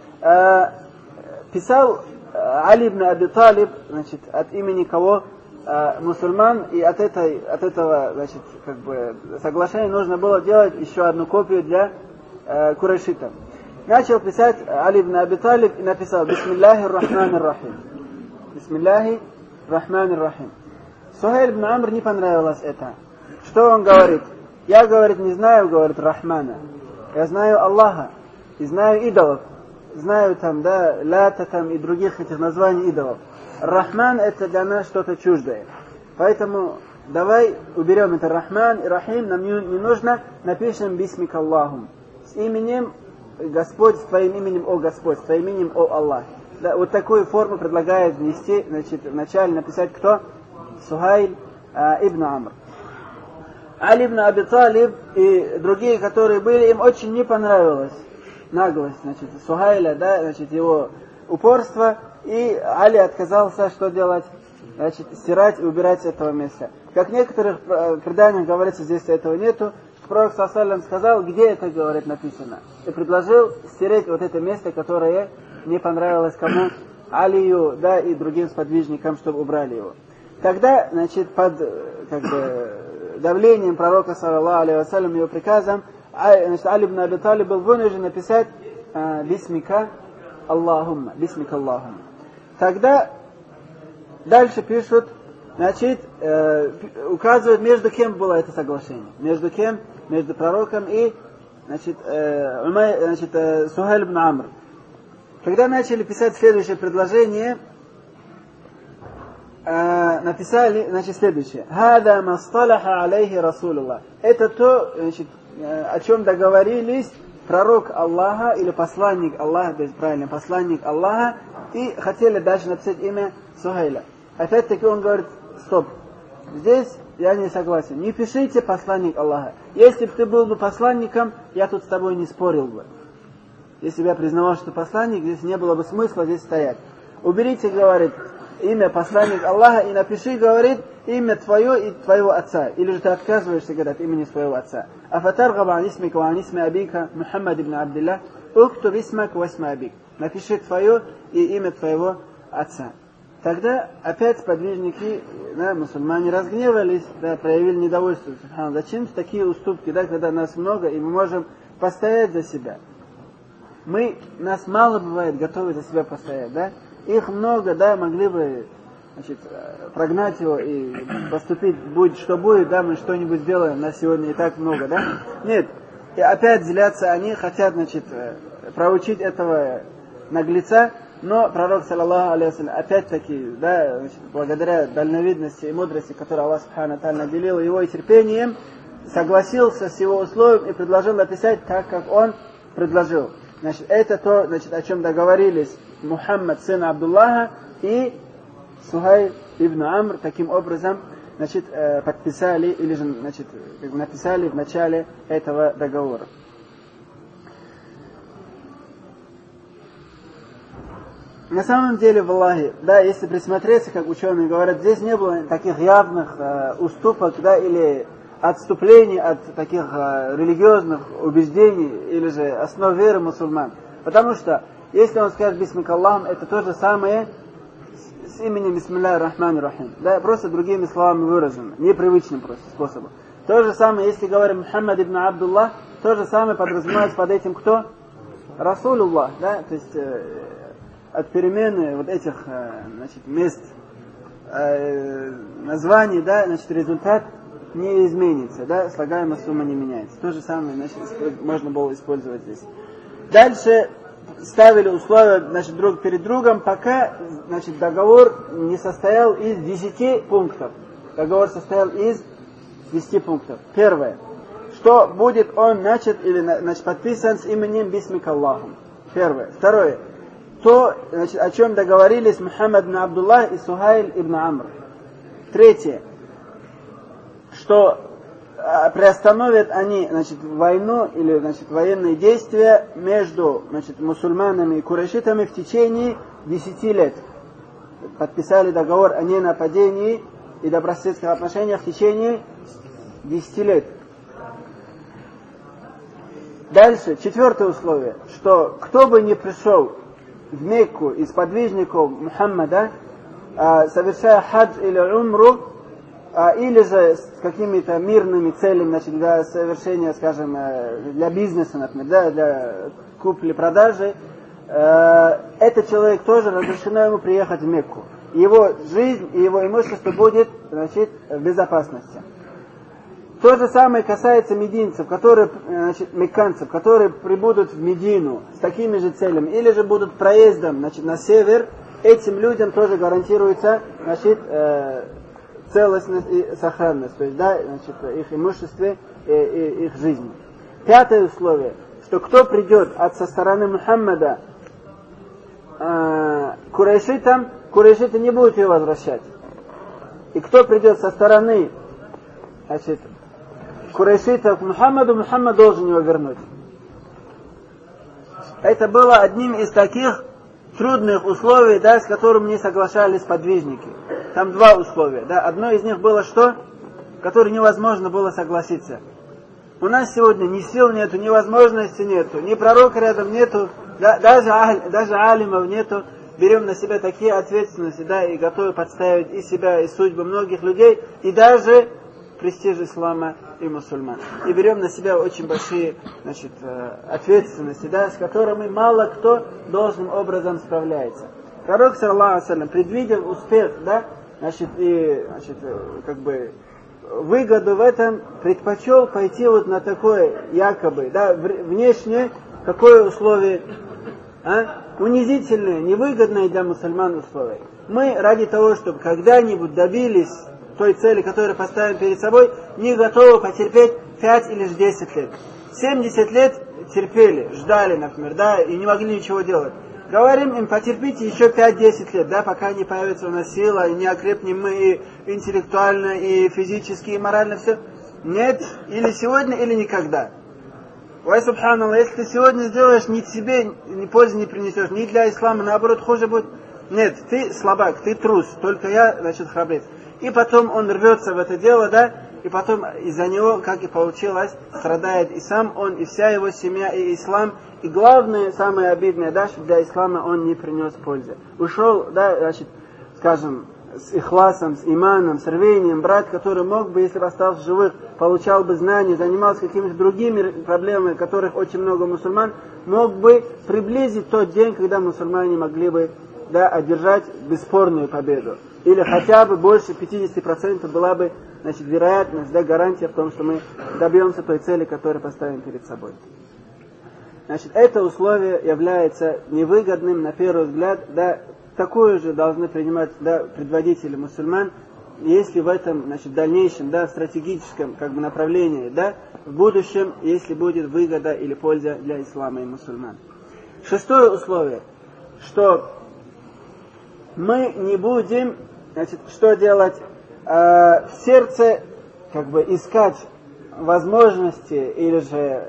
писал Али ибн Аби Талиб, значит, от имени кого? Мусульман, и от этого, значит, как бы, соглашения нужно было делать еще одну копию для курайшитов. Начал писать Али ибн Аби Талиб и написал: Бисмиллахи рахмани рахим. Бисмиллахи рахмани рахим. Сухайль ибн Амр не понравилось это. Что он говорит? Я, говорит, не знаю, говорит, Рахмана. Я знаю Аллаха и знаю идолов. Знаю там, да, Лата там и других этих названий идолов. Рахман это для нас что-то чуждое. Поэтому давай уберем это Рахман и Рахим, нам не нужно, напишем Бисмик Аллахум. С именем Господь, с твоим именем, о Господь, с твоим именем, о Аллах. Да, вот такую форму предлагает внести, значит, вначале написать кто? Сухайль ибн Амр. Али ибн Аби Талиб и другие, которые были, им очень не понравилась наглость, значит, Сухайля, да, значит, его упорство, и Али отказался, что делать? Значит, стирать и убирать с этого места. Как в некоторых преданиях говорится, здесь этого нету, пророк ﷺ сказал, где это, говорит, написано, и предложил стереть вот это место, которое не понравилось кому? Алию, да, и другим сподвижникам, чтобы убрали его. Тогда, значит, под, как бы, давлением пророка, саллаллаху алейхи вассалям, его приказом, значит, Али ибн Аби Талиб был вынужден написать Бисмика Аллахумма, Бисмика Аллахумма. Тогда дальше пишут, значит, указывают, между кем было это соглашение. Между кем? Между пророком и, значит, Сухайль ибн Амр. Когда начали писать следующее предложение, написали, значит, следующее. Хада масталаха алейхи Расулуллах. Это то, значит, о чем договорились пророк Аллаха или посланник Аллаха, то есть правильно, посланник Аллаха, и хотели дальше написать имя Сухайля. Опять-таки он говорит: стоп, здесь я не согласен. Не пишите посланник Аллаха. Если бы ты был бы посланником, я тут с тобой не спорил бы. Если бы я признавал, что посланник, здесь не было бы смысла здесь стоять. Уберите, говорит, имя посланник Аллаха и напиши, говорит, имя твое и твоего отца. Или же ты отказываешься, говорит, от имени своего отца. Афатаргаба ан исмика ва ан исми абика Мухаммад ибн Абдилlah, уктуб исмак ва исма абик. Напиши твое и имя твоего отца. Тогда опять сподвижники, да, мусульмане разгневались, да, проявили недовольство. Зачем такие уступки, да, когда нас много, и мы можем постоять за себя. нас мало бывает готовы за себя постоять, да? Их много, да, могли бы, значит, прогнать его и поступить, будет что будет, да, мы что-нибудь сделаем, нас сегодня и так много, да? Нет, и опять злятся, они хотят, значит, проучить этого наглеца, но пророк, саллаллаху алейхи вассалям, опять-таки, да, значит, благодаря дальновидности и мудрости, которую Аллах субхану ва тааля наделил его и терпением, согласился с его условием и предложил написать так, как он предложил. Значит, это то, значит, о чем договорились Мухаммад, сын Абдуллаха, и Сухайль ибн Амр таким образом, значит, подписали, или же, значит, написали в начале этого договора. На самом деле, валлахи, да, если присмотреться, как ученые говорят, здесь не было таких явных уступок, да, или отступлений от таких религиозных убеждений, или же основ веры мусульман. Потому что, если он скажет бисмик Аллахом, это то же самое с именем бисмилляхи рахмани рахим. Да, просто другими словами выражено, непривычным просто способом. То же самое, если говорим Мухаммад ибн Абдуллах, то же самое подразумевается под этим кто? Расулуллах, да, то есть от перемены вот этих, значит, мест, названий, да, значит, результат не изменится, да, слагаемая сумма не меняется. То же самое, значит, можно было использовать здесь. Дальше ставили условия, значит, друг перед другом, пока, значит, договор не состоял из 10 пунктов. Договор состоял из 10 пунктов. Первое, что будет он начат или, значит, подписан с именем бисмик Аллахом. Первое. Второе, то, значит, о чем договорились Мухаммад ибн Абдуллах и Сухайль ибн Амр. Третье, что приостановят они, значит, войну или, значит, военные действия между, значит, мусульманами и курайшитами в течение 10 лет. Подписали договор о ненападении и добрососедских отношениях в течение 10 лет. Дальше, четвертое условие, что кто бы ни пришел в Мекку из подвижников Мухаммада, совершая хадж или умру, или же с какими-то мирными целями, значит, для совершения, скажем, для бизнеса, например, да, для купли-продажи, этот человек тоже разрешено ему приехать в Мекку. Его жизнь и его имущество будет, значит, в безопасности. То же самое касается мединцев, которые, значит, мекканцев, которые прибудут в Медину с такими же целями, или же будут проездом, значит, на север. Этим людям тоже гарантируется, значит, целостность и сохранность, то есть, да, значит, их имуществе и их жизни. Пятое условие, что кто придет со стороны Мухаммада курайшитам, курайшиты не будут ее возвращать. И кто придет со стороны, значит, курайшитов к Мухаммаду, Мухаммад должен его вернуть. Это было одним из таких трудных условий, да, с которыми не соглашались подвижники. Там два условия. Да. Одно из них было что? Которое невозможно было согласиться. У нас сегодня ни сил нету, ни возможности нету, ни пророка рядом нету, да, даже алимов нету. Берем на себя такие ответственности, да, и готовы подставить и себя, и судьбы многих людей, и даже престиж ислама и мусульман. И берем на себя очень большие, значит, ответственности, да, с которыми мало кто должным образом справляется. Пророк, саллаллаху алейхи ва саллям, предвидев успех, да, значит, и, значит, как бы выгоду в этом, предпочел пойти вот на такое якобы, да, внешне, какое условие, унизительное, невыгодное для мусульман условие. Мы ради того, чтобы когда-нибудь добились той цели, которую поставим перед собой, не готовы потерпеть 5 или 10 лет. 70 лет терпели, ждали, например, да, и не могли ничего делать. Говорим им, потерпите еще 5-10 лет, да, пока не появится у нас сила, и не окрепнем мы и интеллектуально, и физически, и морально, все. Нет, или сегодня, или никогда. Ой, субханаллах, если ты сегодня сделаешь, ни тебе ни пользы не принесешь, ни для ислама, наоборот, хуже будет. Нет, ты слабак, ты трус, только я, значит, храбрец. И потом он рвется в это дело, да, и потом из-за него, как и получилось, страдает и сам он, и вся его семья, и ислам. И главное, самое обидное, да, что для ислама он не принес пользы. Ушел, да, значит, скажем, с ихласом, с иманом, с рвением, брат, который мог бы, если бы остался в живых, получал бы знания, занимался какими-то другими проблемами, которых очень много мусульман, мог бы приблизить тот день, когда мусульмане могли бы одержать бесспорную победу. Или хотя бы больше 50% была бы вероятность, гарантия в том, что мы добьемся той цели, которую поставим перед собой. Это условие является невыгодным на первый взгляд, такое же должны принимать предводители мусульман, если в этом дальнейшем, в стратегическом направлении, в будущем, если будет выгода или польза для ислама и мусульман. Шестое условие, что мы не будем, что делать, в сердце искать возможности или же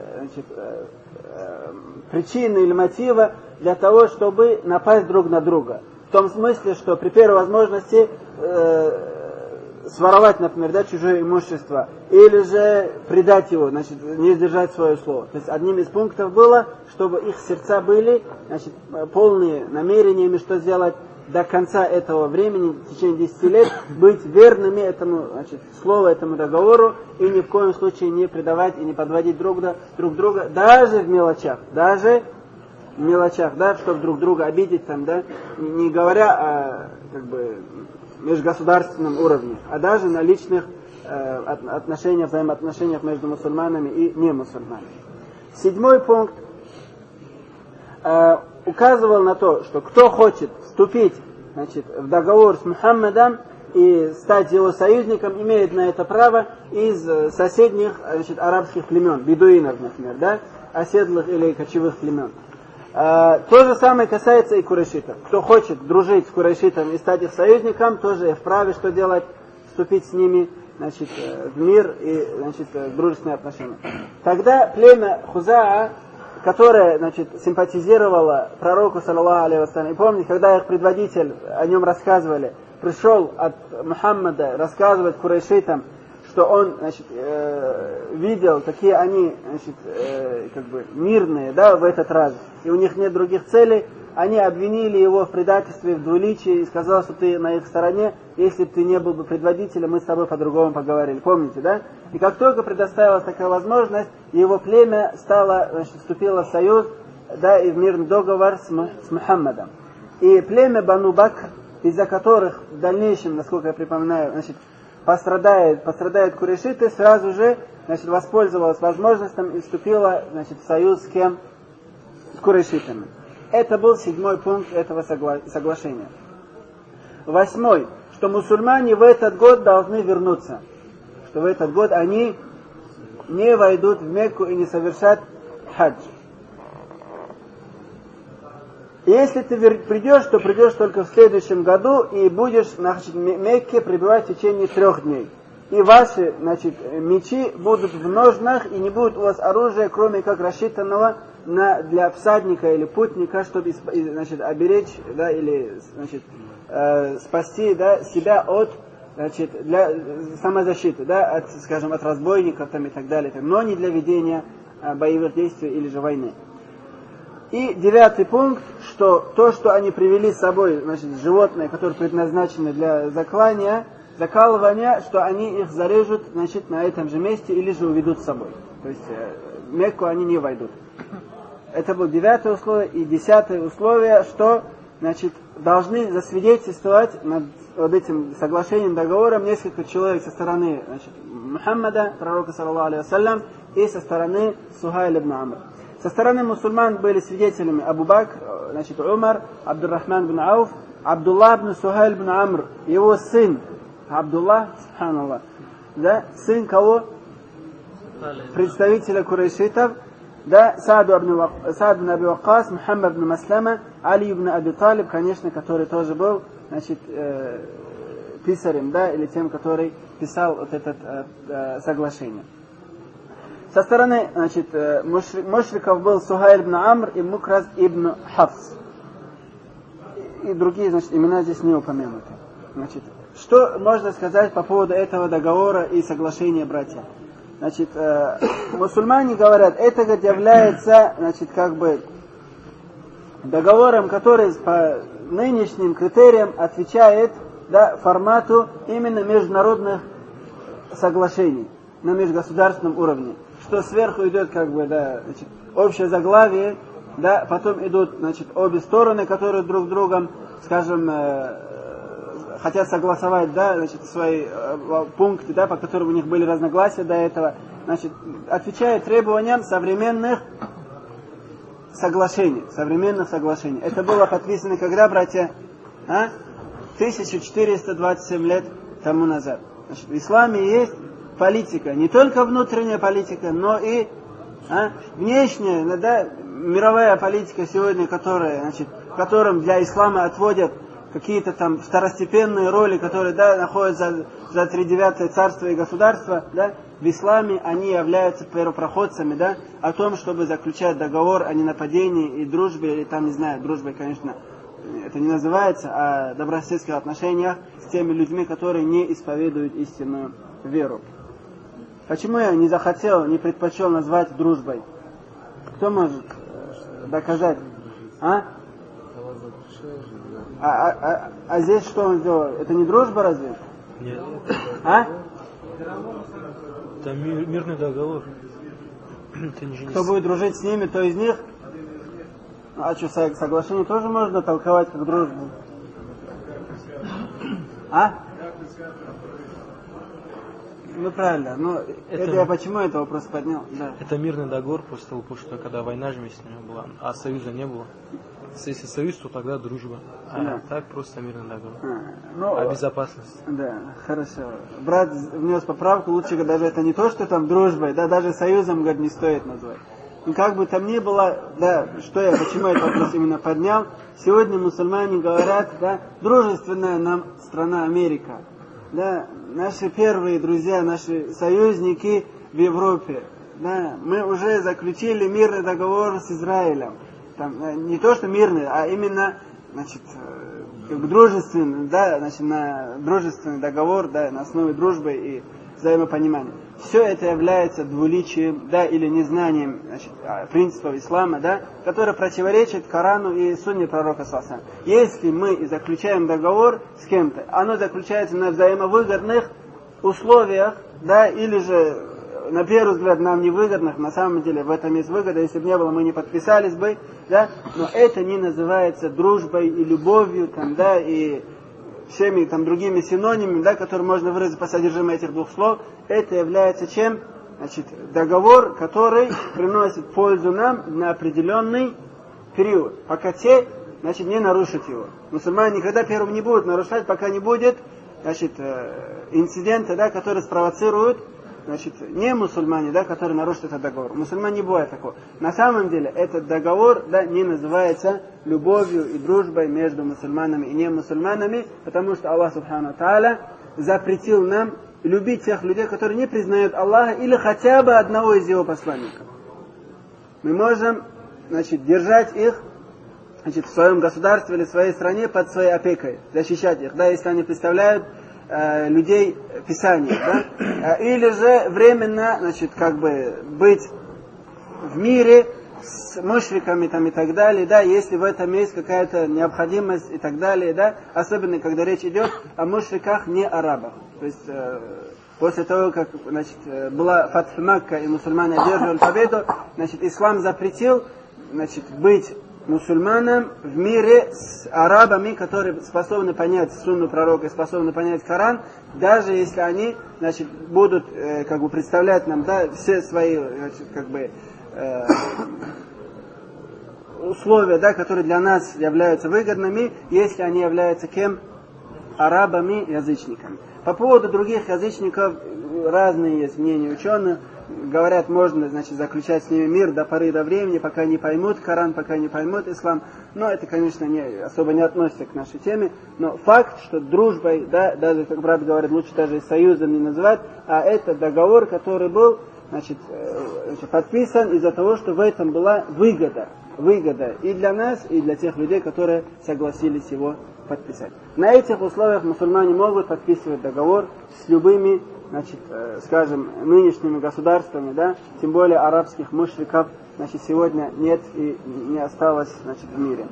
причины или мотива для того, чтобы напасть друг на друга. В том смысле, что при первой возможности своровать, например, чужое имущество, или же предать его, не сдержать свое слово. То есть одним из пунктов было, чтобы их сердца были полные намерениями, что сделать до конца этого времени, в течение 10 лет, быть верными этому слову, этому договору, и ни в коем случае не предавать и не подводить друг друга, даже в мелочах, чтобы друг друга обидеть, не говоря о межгосударственном уровне, а даже на личных взаимоотношениях между мусульманами и немусульманами. Седьмой пункт указывал на то, что кто хочет вступить в договор с Мухаммадом и стать его союзником, имеет на это право из соседних арабских племен, бедуинов, например, оседлых или кочевых племен. То же самое касается и курайшитов. Кто хочет дружить с курайшитами и стать их союзником, тоже вправе что делать? Вступить с ними в мир и в дружественные отношения. Тогда племя Хузаа, которое симпатизировало пророку, саллаллаху алейхи вассалям, и помните, когда их предводитель, о нем рассказывали, пришел от Мухаммада рассказывать курайшитам, что он видел, какие они мирные в этот раз, и у них нет других целей, они обвинили его в предательстве, в двуличии, и сказали, что ты на их стороне, если бы ты не был бы предводителем, мы с тобой по-другому поговорили. Помните, И как только предоставилась такая возможность, его племя вступило в союз, и в мирный договор с Мухаммадом. И племя Бану Бакр, из-за которых в дальнейшем, насколько я припоминаю, пострадают курайшиты, сразу же воспользовалась возможностью и вступила в союз с кем? С курайшитами. Это был седьмой пункт этого соглашения. Восьмой, что мусульмане в этот год должны вернуться. Что в этот год они не войдут в Мекку и не совершат хадж. Если ты придешь, то придешь только в следующем году и будешь в Мекке пребывать в течение 3 дней. И ваши мечи будут в ножнах, и не будет у вас оружия, кроме как рассчитанного для всадника или путника, чтобы оберечь, или спасти себя от для самозащиты, от разбойников и так далее, но не для ведения боевых действий или же войны. И 9 пункт, что то, что они привели с собой, животные, которые предназначены для закалывания, что они их зарежут, на этом же месте или же уведут с собой. То есть в Мекку они не войдут. Это было 9 условие. И 10 условие, что должны засвидетельствовать над этим соглашением, договором несколько человек со стороны Мухаммада, пророка, саллаллаху алейхи вассалям, и со стороны Сухайля ибн Амр. Со стороны мусульман были свидетелями Абу Бакр, Умар, Абдуррахман ибн Ауф, Абдуллах ибн Сухайль ибн Амр, его сын, Абдуллах, субханаллах, сын кого? Представителя курайшитов, Саад ибн Аби Ваккас, Мухаммад ибн Маслама, Али ибн Аби Талиб, конечно, который тоже был, писарем, или тем, который писал это соглашение. Со стороны, мушриков был Сухайль ибн Амр и Мукраз ибн Хафс. И другие, имена здесь не упомянуты. Что можно сказать по поводу этого договора и соглашения, братья? Мусульмане говорят, это является, договором, который по нынешним критериям отвечает формату именно международных соглашений. на межгосударственном уровне. Что сверху идет как бы, да, значит, общее заглавие, да, потом идут, значит, обе стороны, которые друг с другом, скажем, хотят согласовать, да, значит, свои пункты, да, по которым у них были разногласия до этого, значит, отвечают требованиям современных соглашений. Это было подписано когда, братья? 1427 лет тому назад. Значит, в исламе есть политика, не только внутренняя политика, но и внешняя, да, мировая политика сегодня, которая, значит, в котором для ислама отводят какие-то там второстепенные роли, которые, да, находятся за тридевятое царство и государство, да, в исламе они являются первопроходцами, да, о том, чтобы заключать договор о ненападении и дружбе, или там, не знаю, дружбой, конечно, это не называется, а добрососедских отношениях с теми людьми, которые не исповедуют истинную веру. Почему я не захотел, не предпочел назвать дружбой? Кто может доказать? А здесь что он сделал? Это не дружба разве? Нет. Это мирный договор. Кто будет дружить с ними, то из них? А что, соглашение тоже можно толковать как дружбу? Ну правильно, но это я почему этот вопрос поднял? Да. Это мирный договор после того, что когда война же вместе была, а союза не было. Если союз, то тогда дружба. А так просто мирный договор. А безопасность. Да, хорошо. Брат внес поправку, лучше даже это не то, что там дружбой, да, даже союзом, говорит, не стоит назвать. И как бы там ни было, да, почему я этот вопрос именно поднял, сегодня мусульмане говорят, да, дружественная нам страна Америка. Да, наши первые друзья, наши союзники в Европе. Да, мы уже заключили мирный договор с Израилем. Там, не то, что мирный, а именно, значит, как бы дружественный, да, значит, на дружественный договор, да, на основе дружбы и взаимопонимания. Все это является двуличием, да, или незнанием, значит, принципов ислама, да, которые противоречат Корану и Сунне пророка ﷺ. Если мы заключаем договор с кем-то, оно заключается на взаимовыгодных условиях, да, или же на первый взгляд нам невыгодных, на самом деле в этом есть выгода, если бы не было, мы не подписались бы, да, но это не называется дружбой и любовью, там, да, и всеми там другими синонимами, да, которые можно выразить по содержимому этих двух слов. Это является чем? Значит, договор, который приносит пользу нам на определенный период, пока те, значит, не нарушат его. Мусульмане никогда первым не будут нарушать, пока не будет, значит, инцидента, да, которые спровоцируют, значит, не мусульмане, да, которые нарушат этот договор. Мусульмане не бывает такого. На самом деле этот договор, да, не называется любовью и дружбой между мусульманами и не мусульманами, потому что Аллах Субхану Тааля запретил нам любить тех людей, которые не признают Аллаха или хотя бы одного из его посланников. Мы можем, значит, держать их, значит, в своем государстве или в своей стране под своей опекой, защищать их, да, если они представляют людей Писания, да? Или же временно, значит, как бы быть в мире с мушриками там и так далее, да, если в этом есть какая-то необходимость и так далее, да, особенно когда речь идет о мушриках, не арабах. То есть после того, как, значит, была Фатх Макка и мусульмане одерживали победу, значит, ислам запретил, значит, быть мусульманам в мире с арабами, которые способны понять сунну пророка, способны понять Коран, даже если они, значит, будут как бы представлять нам, да, все свои, значит, как бы условия, да, которые для нас являются выгодными, если они являются кем? Арабами, язычниками. По поводу других язычников разные есть мнения ученых. Говорят, можно, значит, заключать с ними мир до поры до времени, пока не поймут Коран, пока не поймут ислам. Но это, конечно, особо не относится к нашей теме. Но факт, что дружбой, да, даже, как брат говорит, лучше даже и союзом не называть, а это договор, который был, значит, подписан из-за того, что в этом была выгода. Выгода и для нас, и для тех людей, которые согласились его подписать. На этих условиях мусульмане могут подписывать договор с любыми, значит, скажем, нынешними государствами, да, тем более арабских мушриков, значит, сегодня нет и не осталось, значит, в мире.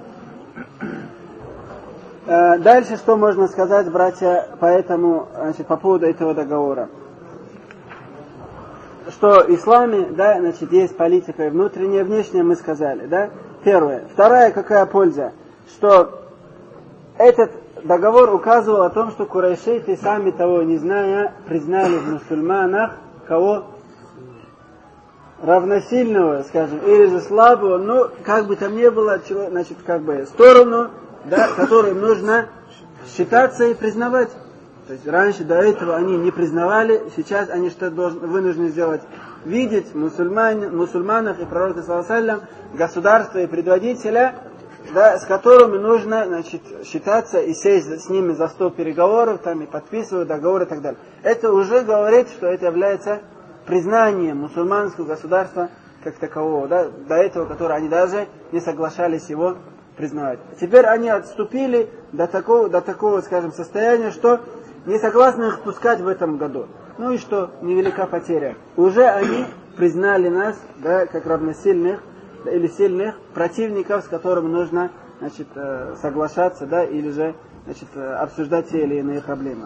Дальше что можно сказать, братья, по поводу этого договора? что в исламе, да, значит, есть политика и внутренняя, и внешняя, мы сказали, да. Первое. Вторая, какая польза? Что этот договор указывал о том, что курайшиты, сами того не зная, признали в мусульманах кого? Равносильного, скажем, или же слабого, но как бы там ни было, значит, как бы сторону, да, которую нужно считаться и признавать. То есть раньше до этого они не признавали, сейчас они что вынуждены сделать? Видеть мусульманов и пророка саллаллаху алейхи ва саллям, государства и предводителя, да, с которыми нужно, значит, считаться и сесть с ними за стол переговоров, там и подписывать договоры и так далее. Это уже говорит, что это является признанием мусульманского государства как такового, да, до этого, которое они даже не соглашались его признавать. Теперь они отступили до такого, скажем, состояния, что не согласны их пускать в этом году. Ну и что, невелика потеря. Уже они признали нас, да, как равносильных, да, или сильных противников, с которыми нужно, значит, соглашаться, да, или же, значит, обсуждать те или иные проблемы.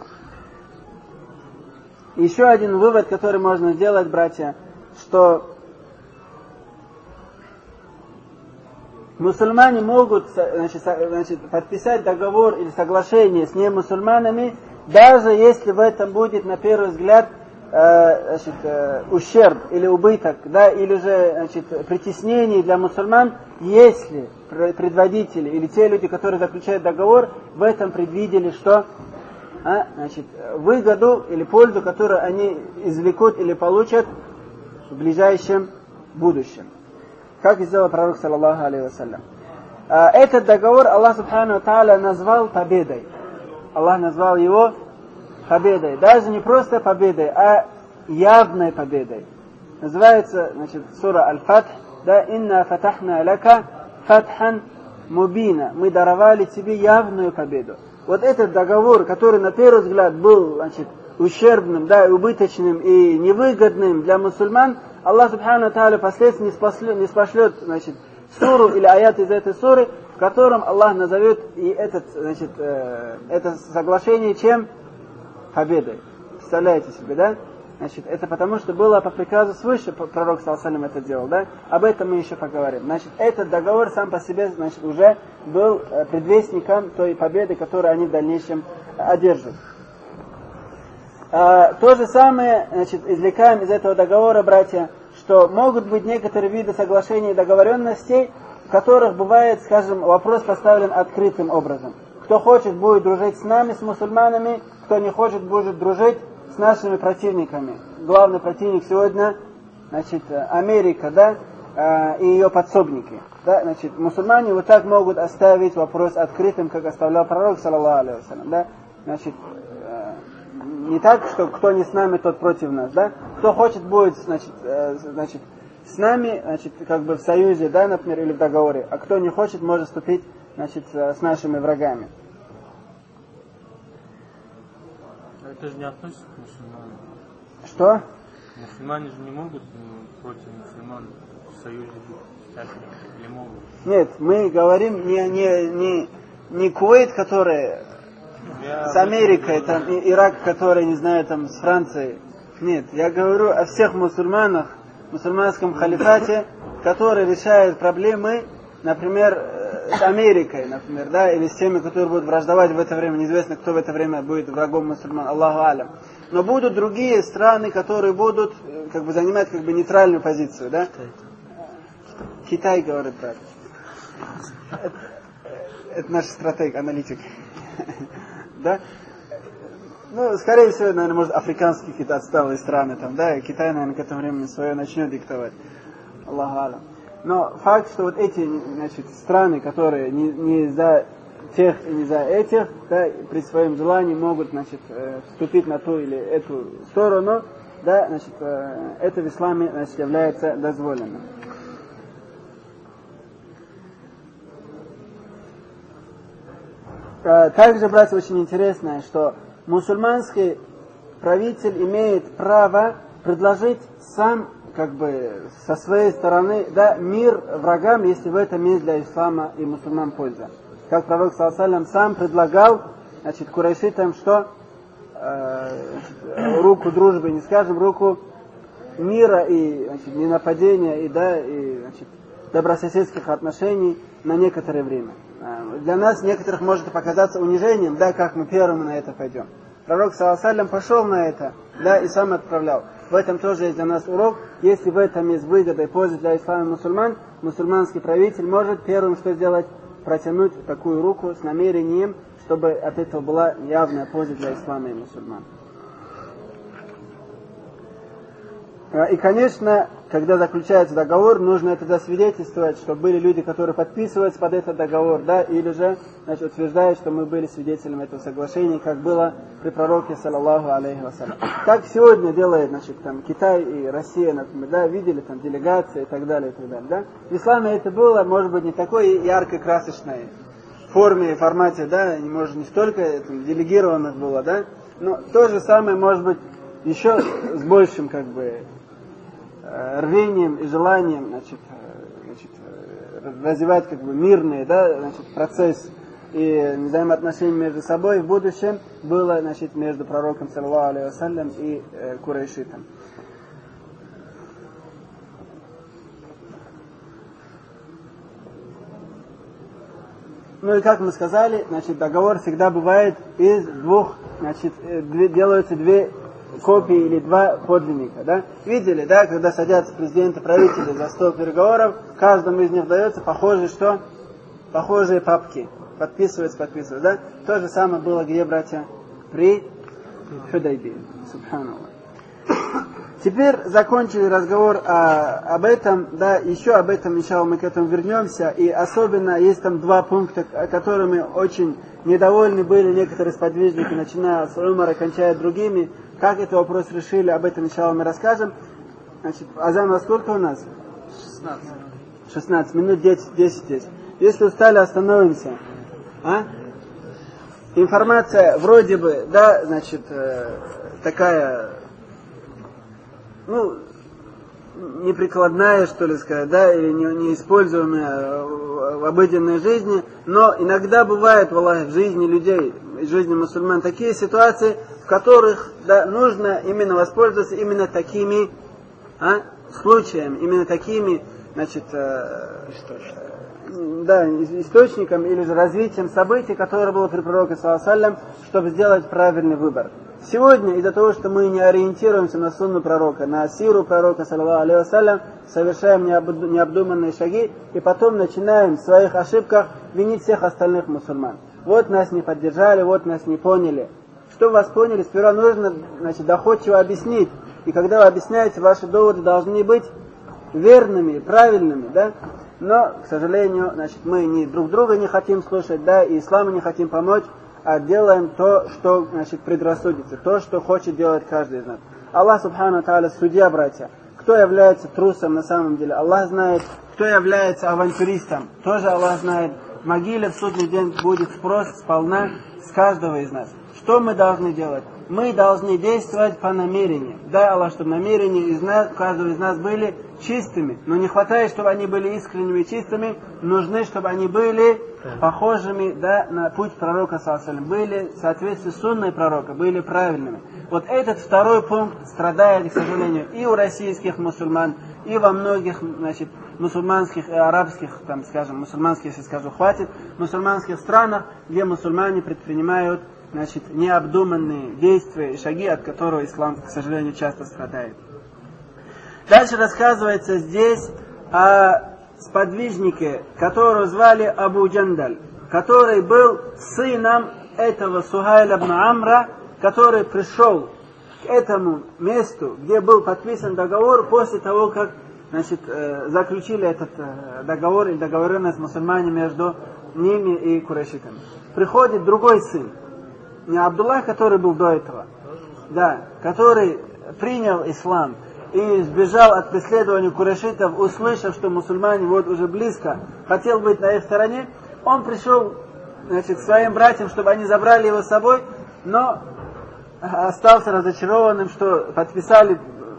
Еще один вывод, который можно сделать, братья, что мусульмане могут, значит, подписать договор или соглашение с немусульманами, даже если в этом будет, на первый взгляд, значит, ущерб или убыток, да, или же, значит, притеснение для мусульман, если предводители или те люди, которые заключают договор, в этом предвидели, что значит, выгоду или пользу, которую они извлекут или получат в ближайшем будущем. Как и сделал пророк, саллаллаху алейхи вассалям. Этот договор Аллах субхану ва тааля назвал победой. Аллах назвал его победой. Даже не просто победой, а явной победой. Называется, значит, сура Аль-Фатх, да, «Инна фатахна лака фатхан мубина». Мы даровали тебе явную победу. Вот этот договор, который на первый взгляд был, значит, ущербным, да, убыточным и невыгодным для мусульман, Аллах субхану ва тааля впоследствии не спошлет, значит, суру или аят из этой суры, в котором Аллах назовет и этот, значит, это соглашение чем? Победой. Представляете себе, да? Значит, это потому, что было по приказу свыше, пророк саллаллаху алейхи ва саллям это делал, да? Об этом мы еще поговорим. Значит, этот договор сам по себе, значит, уже был предвестником той победы, которую они в дальнейшем одержат. То же самое, значит, извлекаем из этого договора, братья, что могут быть некоторые виды соглашений и договоренностей, в которых бывает, скажем, вопрос поставлен открытым образом. Кто хочет, будет дружить с нами, с мусульманами, кто не хочет, будет дружить с нашими противниками. Главный противник сегодня, значит, Америка, да, и ее подсобники. Да, значит, мусульмане вот так могут оставить вопрос открытым, как оставлял пророк, саллаллаху алейхи ва саллям, да, значит, не так, что кто не с нами, тот против нас, да, кто хочет, будет, значит, с нами, значит, как бы в союзе, да, например, или в договоре, а кто не хочет, может вступить, значит, с нашими врагами. Это же не относится к мусульманам. Что? Мусульмане же не могут против мусульман в союзе быть, так или могут? Нет, мы говорим не Кувейт, который с Америкой, там, Ирак, который, не знаю, там, с Францией. Нет, я говорю о всех мусульманах, мусульманском халифате, которые решают проблемы, например, с Америкой, например, да, или с теми, которые будут враждовать в это время. Неизвестно, кто в это время будет врагом мусульман, Аллаху алям. Но будут другие страны, которые будут, как бы, занимать, как бы, нейтральную позицию, да? Китай, говорит, брат. Это наш стратег, аналитик. Да? Ну, скорее всего, наверное, может, африканские какие-то отсталые страны там, да, и Китай, наверное, к этому времени свое начнет диктовать. Аллаху алям. Но факт, что вот эти, значит, страны, которые не за тех и не за этих, да, при своем желании могут, значит, вступить на ту или эту сторону, да, значит, это в исламе, значит, является дозволенным. Также, братья, очень интересно, что мусульманский правитель имеет право предложить сам, как бы, со своей стороны, да, мир врагам, если в этом есть для ислама и мусульман польза. Как пророк, саллаллаху алейхи ва саллям, сам предлагал, значит, курайшитам, что руку дружбы, не скажем руку мира и, значит, ненападения и, да, и, значит, добрососедских отношений на некоторое время. Для нас некоторых может показаться унижением, да, как мы первыми на это пойдем. Пророк ﷺ пошел на это, да, и сам отправлял. В этом тоже есть для нас урок. Если в этом есть выгода и польза для ислама и мусульман, мусульманский правитель может первым что сделать? Протянуть такую руку с намерением, чтобы от этого была явная польза для ислама и мусульман. И, конечно, когда заключается договор, нужно это засвидетельствовать, что были люди, которые подписываются под этот договор, да, или же, значит, утверждают, что мы были свидетелями этого соглашения, как было при пророке, саллаллаху алейхи вассалям. Как сегодня делает, значит, там, Китай и Россия, например, да, видели там делегации и так далее, да. В исламе это было, может быть, не такой яркой, красочной форме и формате, да, может, не столько там, делегировано было, да, но то же самое, может быть, еще с большим, как бы, рвением и желанием, значит, развивать, как бы, мирный, да, значит, процесс и взаимоотношения между собой в будущем было, значит, между пророком, саллаллаху алейхи вассалям, и курайшитом. Ну и как мы сказали, значит, договор всегда бывает из двух, значит, делаются две копии или два подлинника, да? Видели, да, когда садятся президенты, правители за стол переговоров, каждому из них дается похожие папки. Подписывается, да? То же самое было, где, братья, при Худайбии. Субханаллах. Теперь закончили разговор об этом, да, еще об этом, иншаллах, мы к этому вернемся, и особенно есть там два пункта, которыми очень недовольны были некоторые сподвижники, начиная с Умара, кончая другими. Как этот вопрос решили, об этом, иншаллах, мы расскажем. Значит, азан во сколько у нас? 16 минут, 10. Если устали, остановимся. Информация вроде бы, да, значит, такая, ну, неприкладная, что ли сказать, да, или неиспользуемая в обыденной жизни, но иногда бывает, в жизни людей, в жизни мусульман, такие ситуации, в которых, да, нужно именно воспользоваться именно такими случаями, именно такими, значит, источником или же развитием событий, которое было при пророке, саллаллаху алейхи вассалям, чтобы сделать правильный выбор. Сегодня из-за того, что мы не ориентируемся на сунну пророка, на сиру пророка, саллаллаху алейхи вассалям, совершаем необдуманные шаги и потом начинаем в своих ошибках винить всех остальных мусульман. Вот нас не поддержали, вот нас не поняли. Чтобы вас поняли, сперва нужно, значит, доходчиво объяснить. И когда вы объясняете, ваши доводы должны быть верными, правильными, да? Но, к сожалению, значит, мы друг друга не хотим слушать, да, и исламу не хотим помочь, а делаем то, что, значит, предрассудится, то, что хочет делать каждый из нас. Аллах, субхану тааля, судья, братья. Кто является трусом на самом деле? Аллах знает. Кто является авантюристом? Тоже Аллах знает. В могиле в судный день будет спрос сполна с каждого из нас. Что мы должны делать? Мы должны действовать по намерению. Дай Аллах, чтобы намерения каждого из нас были чистыми. Но не хватает, чтобы они были искренними и чистыми. Нужны, чтобы они были похожими, да, на путь пророка, саллаллаху алейхи вассалям. Были в соответствии с сунной пророка, были правильными. Вот этот второй пункт страдает, к сожалению, и у российских мусульман, и во многих, значит, мусульманских и арабских, там, скажем, мусульманских, если скажу, хватит, мусульманских странах, где мусульмане предпринимают, значит, необдуманные действия и шаги, от которых ислам, к сожалению, часто страдает. Дальше рассказывается здесь о сподвижнике, которого звали Абу Джандаль, который был сыном этого Сухайля ибн Амра, который пришел к этому месту, где был подписан договор, после того, как, значит, заключили этот договор или договоренность с мусульманами между ними и курайшитами. Приходит другой сын, не Абдуллах, который был до этого, да, который принял ислам и сбежал от преследования курайшитов, услышав, что мусульмане вот уже близко, хотел быть на их стороне. Он пришел, значит, к своим братьям, чтобы они забрали его с собой, но остался разочарованным, что подписали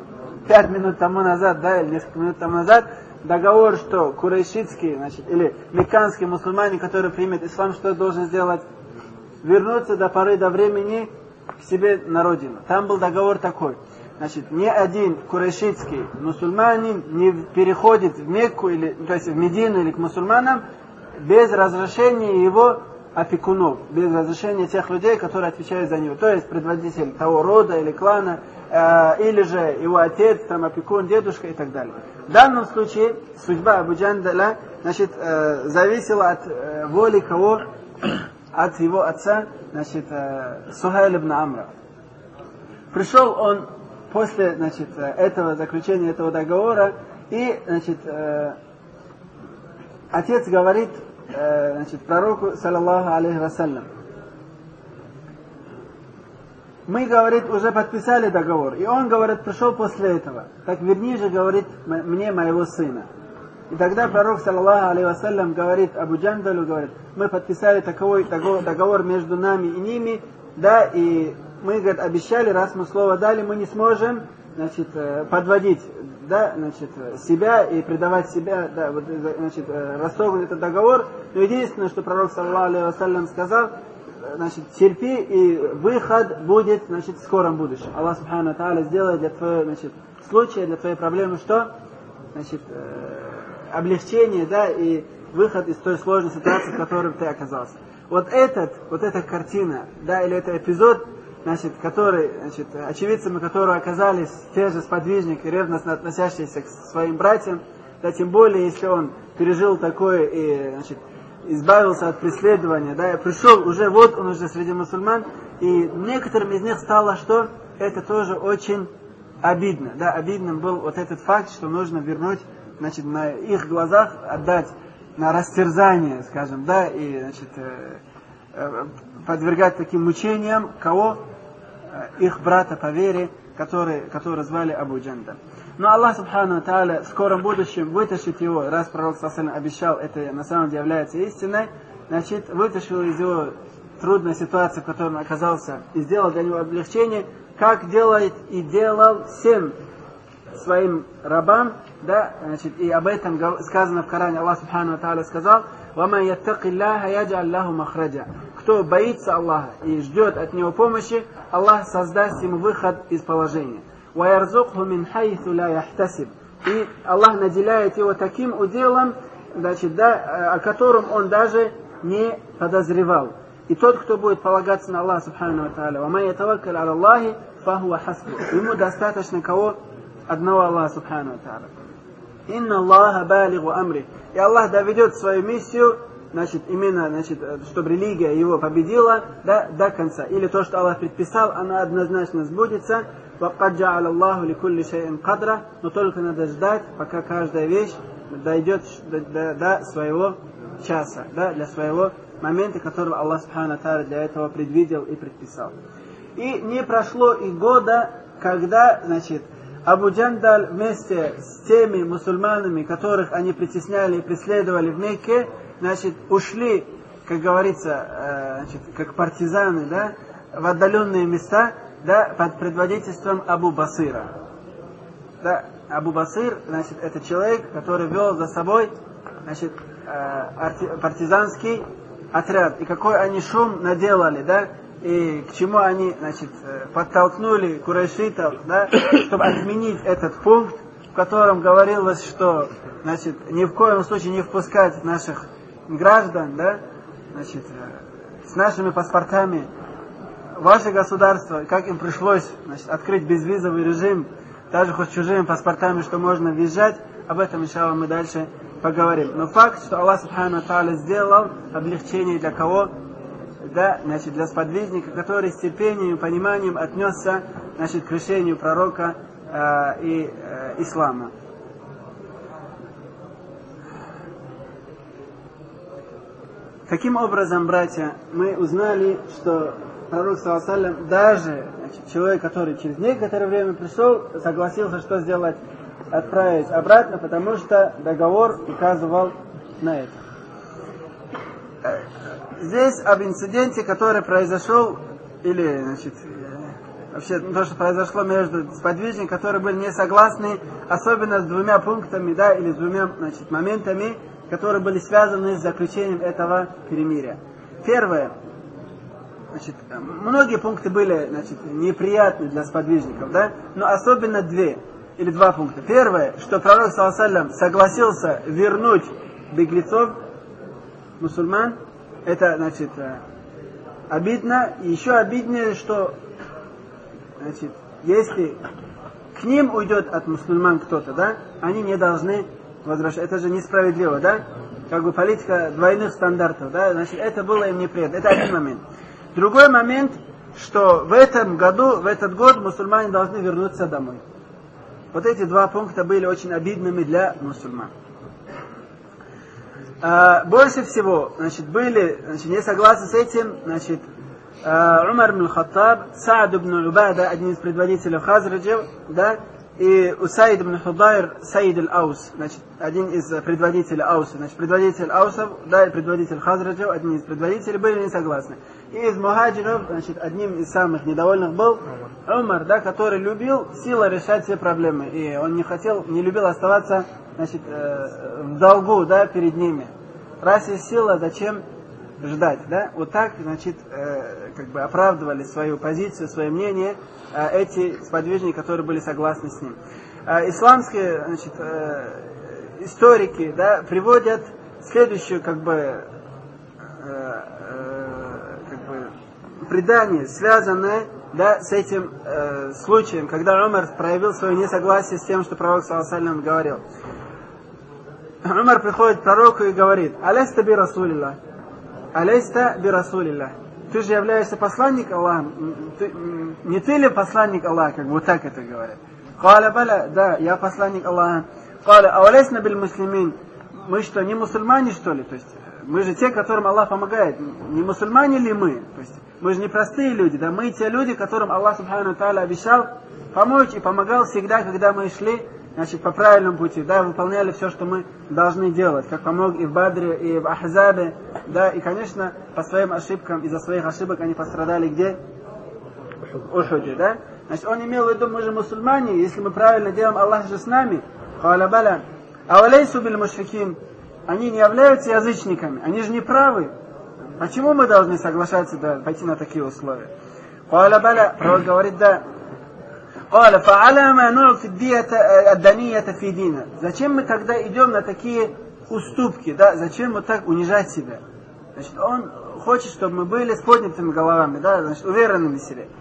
5 минут тому назад, да, или несколько минут тому назад, договор, что курайшитские, значит, или мекканские мусульмане, которые примут ислам, что должен сделать? Вернуться до поры до времени к себе на родину. Там был договор такой. значит, ни один курайшитский мусульманин не переходит в Мекку, или, то есть в Медину или к мусульманам без разрешения его опекунов, без разрешения тех людей, которые отвечают за него. То есть предводитель того рода или клана, или же его отец, там, опекун, дедушка и так далее. В данном случае судьба Абу Джандаля, значит, зависела от воли кого? От его отца, значит, Сухайля ибн Амра. Пришел он после, значит, этого заключения, этого договора, и, значит, отец говорит, значит, пророку, саллаллаху алейхи вассалям: мы, говорит, уже подписали договор. И он, говорит, пришел после этого. Так верни же, говорит, мне моего сына. И тогда пророк, саллаллаху алейхи вассалям, говорит Абу Джандалю, говорит: мы подписали такой договор между нами и ними, да, и мы, говорит, обещали, раз мы слово дали, мы не сможем, значит, подводить, да, значит, себя и предавать себя, да, вот, значит, расторгнуть этот договор. Но единственное, что пророк, саллаллаху алейхи вассалям, сказал: значит, терпи, и выход будет, значит, в скором будущем. Аллах субхану ва тааля сделает для твоего, значит, случая, для твоей проблемы что? Значит, облегчение, да, и выход из той сложной ситуации, в которой ты оказался. Вот эта картина, да, или этот эпизод, значит, который, значит, очевидцами которого оказались те же сподвижники, ревностно относящиеся к своим братьям, да, тем более, если он пережил такое и, значит, избавился от преследования, да, и пришел уже, вот он уже среди мусульман, и некоторым из них стало, что это тоже очень обидно, да, обидным был вот этот факт, что нужно вернуть, значит, на их глазах отдать на растерзание, скажем, да, и, значит, подвергать таким мучениям кого? Их брата по вере, который звали Абу Джандаль. Но Аллах субхану ва тааля в скором будущем вытащит его, раз пророк саллаллаху алейхи ва саллям обещал, это на самом деле является истиной, значит, вытащил из его трудной ситуации, в которой он оказался, и сделал для него облегчение, как делает и делал всем своим рабам, да, значит, и об этом сказано в Коране. Аллах субхану ва тааля сказал: وَمَنْ يَتَّقِ اللَّهَ يَجْعَلْ لَهُ مَخْرَجًا. Кто боится Аллаха и ждет от него помощи, Аллах создаст ему выход из положения. وَيَرْزُقْهُ مِنْ حَيْثُ لَا يَحْتَسِبْ. И Аллах наделяет его таким уделом, значит, да, о котором он даже не подозревал. И тот, кто будет полагаться на Аллаха субхану ва тааля, وَمَنْ يَتَوَكَّلْ عَلَى اللَّهِ فَهُوَ حَسْبُهُ. Ему достаточно кого? Одного Аллаха субхану ва тааля. «Инна Аллаха балигу амри». И Аллах доведет свою миссию, значит, именно, значит, чтобы религия его победила, да, до конца. Или то, что Аллах предписал, оно однозначно сбудется. وَقَدْ جَعَلَ اللَّهُ لِكُلِّ شَيْءٍ قَدْرًا. Но только надо ждать, пока каждая вещь дойдет до своего часа, да, для своего момента, которого Аллах субхану ва тааля для этого предвидел и предписал. И не прошло и года, когда, значит, Абу Джандаль вместе с теми мусульманами, которых они притесняли и преследовали в Мекке, значит, ушли, как говорится, значит, как партизаны, да, в отдаленные места, да, под предводительством Абу Басира. Да, Абу Басир, значит, это человек, который вел за собой, значит, партизанский отряд. И какой они шум наделали, да, и к чему они, значит, подтолкнули курайшитов, да, чтобы отменить этот пункт, в котором говорилось, что, значит, ни в коем случае не впускать наших граждан, да, значит, с нашими паспортами ваше государство, как им пришлось, значит, открыть безвизовый режим, даже хоть чужими паспортами, что можно въезжать, об этом, иншаллах, мы дальше поговорим. Но факт, что Аллах субхану ва тааля сделал облегчение для кого? Да, значит, для сподвижника, который с терпением и пониманием отнесся, значит, к решению пророка и ислама. Таким образом, братья, мы узнали, что пророк, саллаллаху алейхи ва саллям, даже, значит, человек, который через некоторое время пришел, согласился, что сделать? Отправить обратно, потому что договор указывал на это. Здесь об инциденте, который произошел, или, значит, вообще то, что произошло между сподвижниками, которые были не согласны, особенно с двумя пунктами, да, или с двумя, значит, моментами, которые были связаны с заключением этого перемирия. Первое. значит, многие пункты были, значит, неприятны для сподвижников, да, но особенно два пункта. Первое, что пророк ﷺ согласился вернуть беглецов, мусульман, это, значит, обидно. И еще обиднее, что, значит, если к ним уйдет от мусульман кто-то, да, они не должны возвращать. Это же несправедливо, да? Как бы политика двойных стандартов, да? Значит, это было им неприятно. Это один момент. Другой момент, что в этот год мусульмане должны вернуться домой. Вот эти два пункта были очень обидными для мусульман. Больше всего, значит, были, значит, не согласны с этим, значит, Умар ибн Хаттаб, Саад ибн Убада, один из предводителей Хазраджев, да, и Усайд ибн Худайр, Саид аль-Аус, значит, один из предводителей Ауса, значит, предводитель Аусов, да, и предводитель Хазраджев, один из предводителей, были не согласны. И из мухаджиров, значит, одним из самых недовольных был Умар, да, который любил силой решать все проблемы, и он не любил оставаться, значит, в долгу, да, перед ними. Раз есть сила, зачем ждать, да? Вот так, значит, как бы оправдывали свою позицию, свое мнение эти сподвижники, которые были согласны с ним. Исламские, значит, историки, да, приводят следующую, как бы предание, связанное, да, с этим случаем, когда Умар проявил свое несогласие с тем, что пророк ﷺ говорил. Умар приходит к пророку и говорит: «Алейста би Расулилlah, алейста би Расулилlah». Ты же являешься посланником Аллаха. Не ты ли посланник Аллаха? Как бы вот так это говорят. «Каля баля», да, я посланник Аллаха. «Каля аулейсна биль муслимин». Мы что, не мусульмане, что ли? То есть мы же те, которым Аллах помогает. Не мусульмане ли мы? То есть мы же не простые люди, да? Мы те люди, которым Аллах субхану тааля обещал помочь и помогал всегда, когда мы шли, значит, по правильному пути, да, выполняли все, что мы должны делать, как помог и в Бадре, и в Ахзабе, да, и, конечно, по своим ошибкам, из-за своих ошибок они пострадали где? В Ухуде, да? Значит, он имел в виду, мы же мусульмане, если мы правильно делаем, Аллах же с нами. Каля баля. Аулейсу биль мушрикин. Они не являются язычниками, они же не правы. Почему мы должны соглашаться, да, пойти на такие условия? Каля баля. Пророк говорит, да. Зачем мы тогда идем на такие уступки, да? Зачем вот так унижать себя? Значит, он хочет, чтобы мы были с поднятыми головами, да? Значит, уверенными в себе.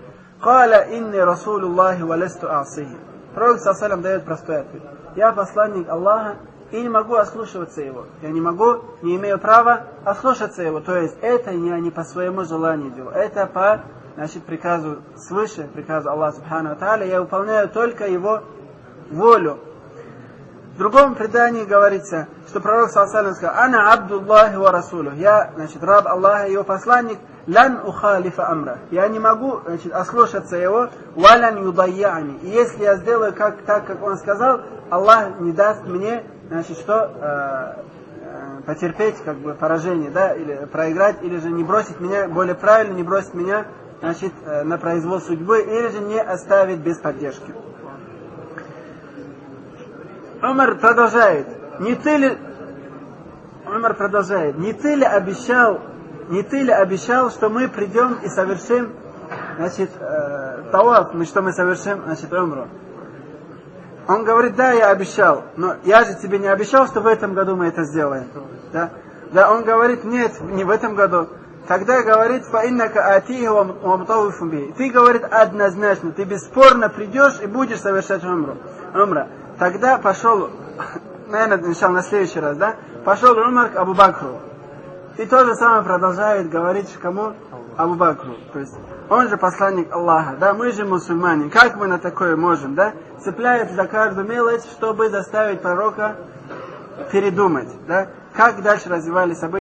Пророк ﷺ дает простой ответ: я посланник Аллаха и не могу ослушиваться его. Я не имею права ослушаться его. То есть это я не по своему желанию делаю. Это по, значит, приказу свыше, приказу Аллаха субхану тааля, я выполняю только его волю. В другом предании говорится, что пророк ﷺ сказал: «Ана абдуллахи ва расулю». Я, значит, раб Аллаха и его посланник. «Лан ухалифа амра». Я не могу, значит, ослушаться его. «Валан юдайяни». И если я сделаю так, как он сказал, Аллах не даст мне, значит, что потерпеть, как бы, поражение, да, или проиграть, или же не бросить меня, более правильно, не бросить меня, значит, на произвол судьбы, или же не оставить без поддержки. Умар продолжает: не ты ли обещал, что мы придем и совершим, значит, таваф, что мы совершим, значит, умру? Он говорит: да, я обещал, но я же тебе не обещал, что в этом году мы это сделаем. Да, он говорит: нет, не в этом году. Тогда говорит: фаиннака атихи ва мутавифун бихи. Ты, говорит, однозначно, ты бесспорно придешь и будешь совершать умра. Тогда пошел, наверное, начал на следующий раз, да? Пошел Умар к Абу Бакру. И то же самое продолжает говорить кому? Абу Бакру. То есть он же посланник Аллаха, да? Мы же мусульмане. Как мы на такое можем, да? Цепляется за каждую мелочь, чтобы заставить пророка передумать, да? Как дальше развивались события?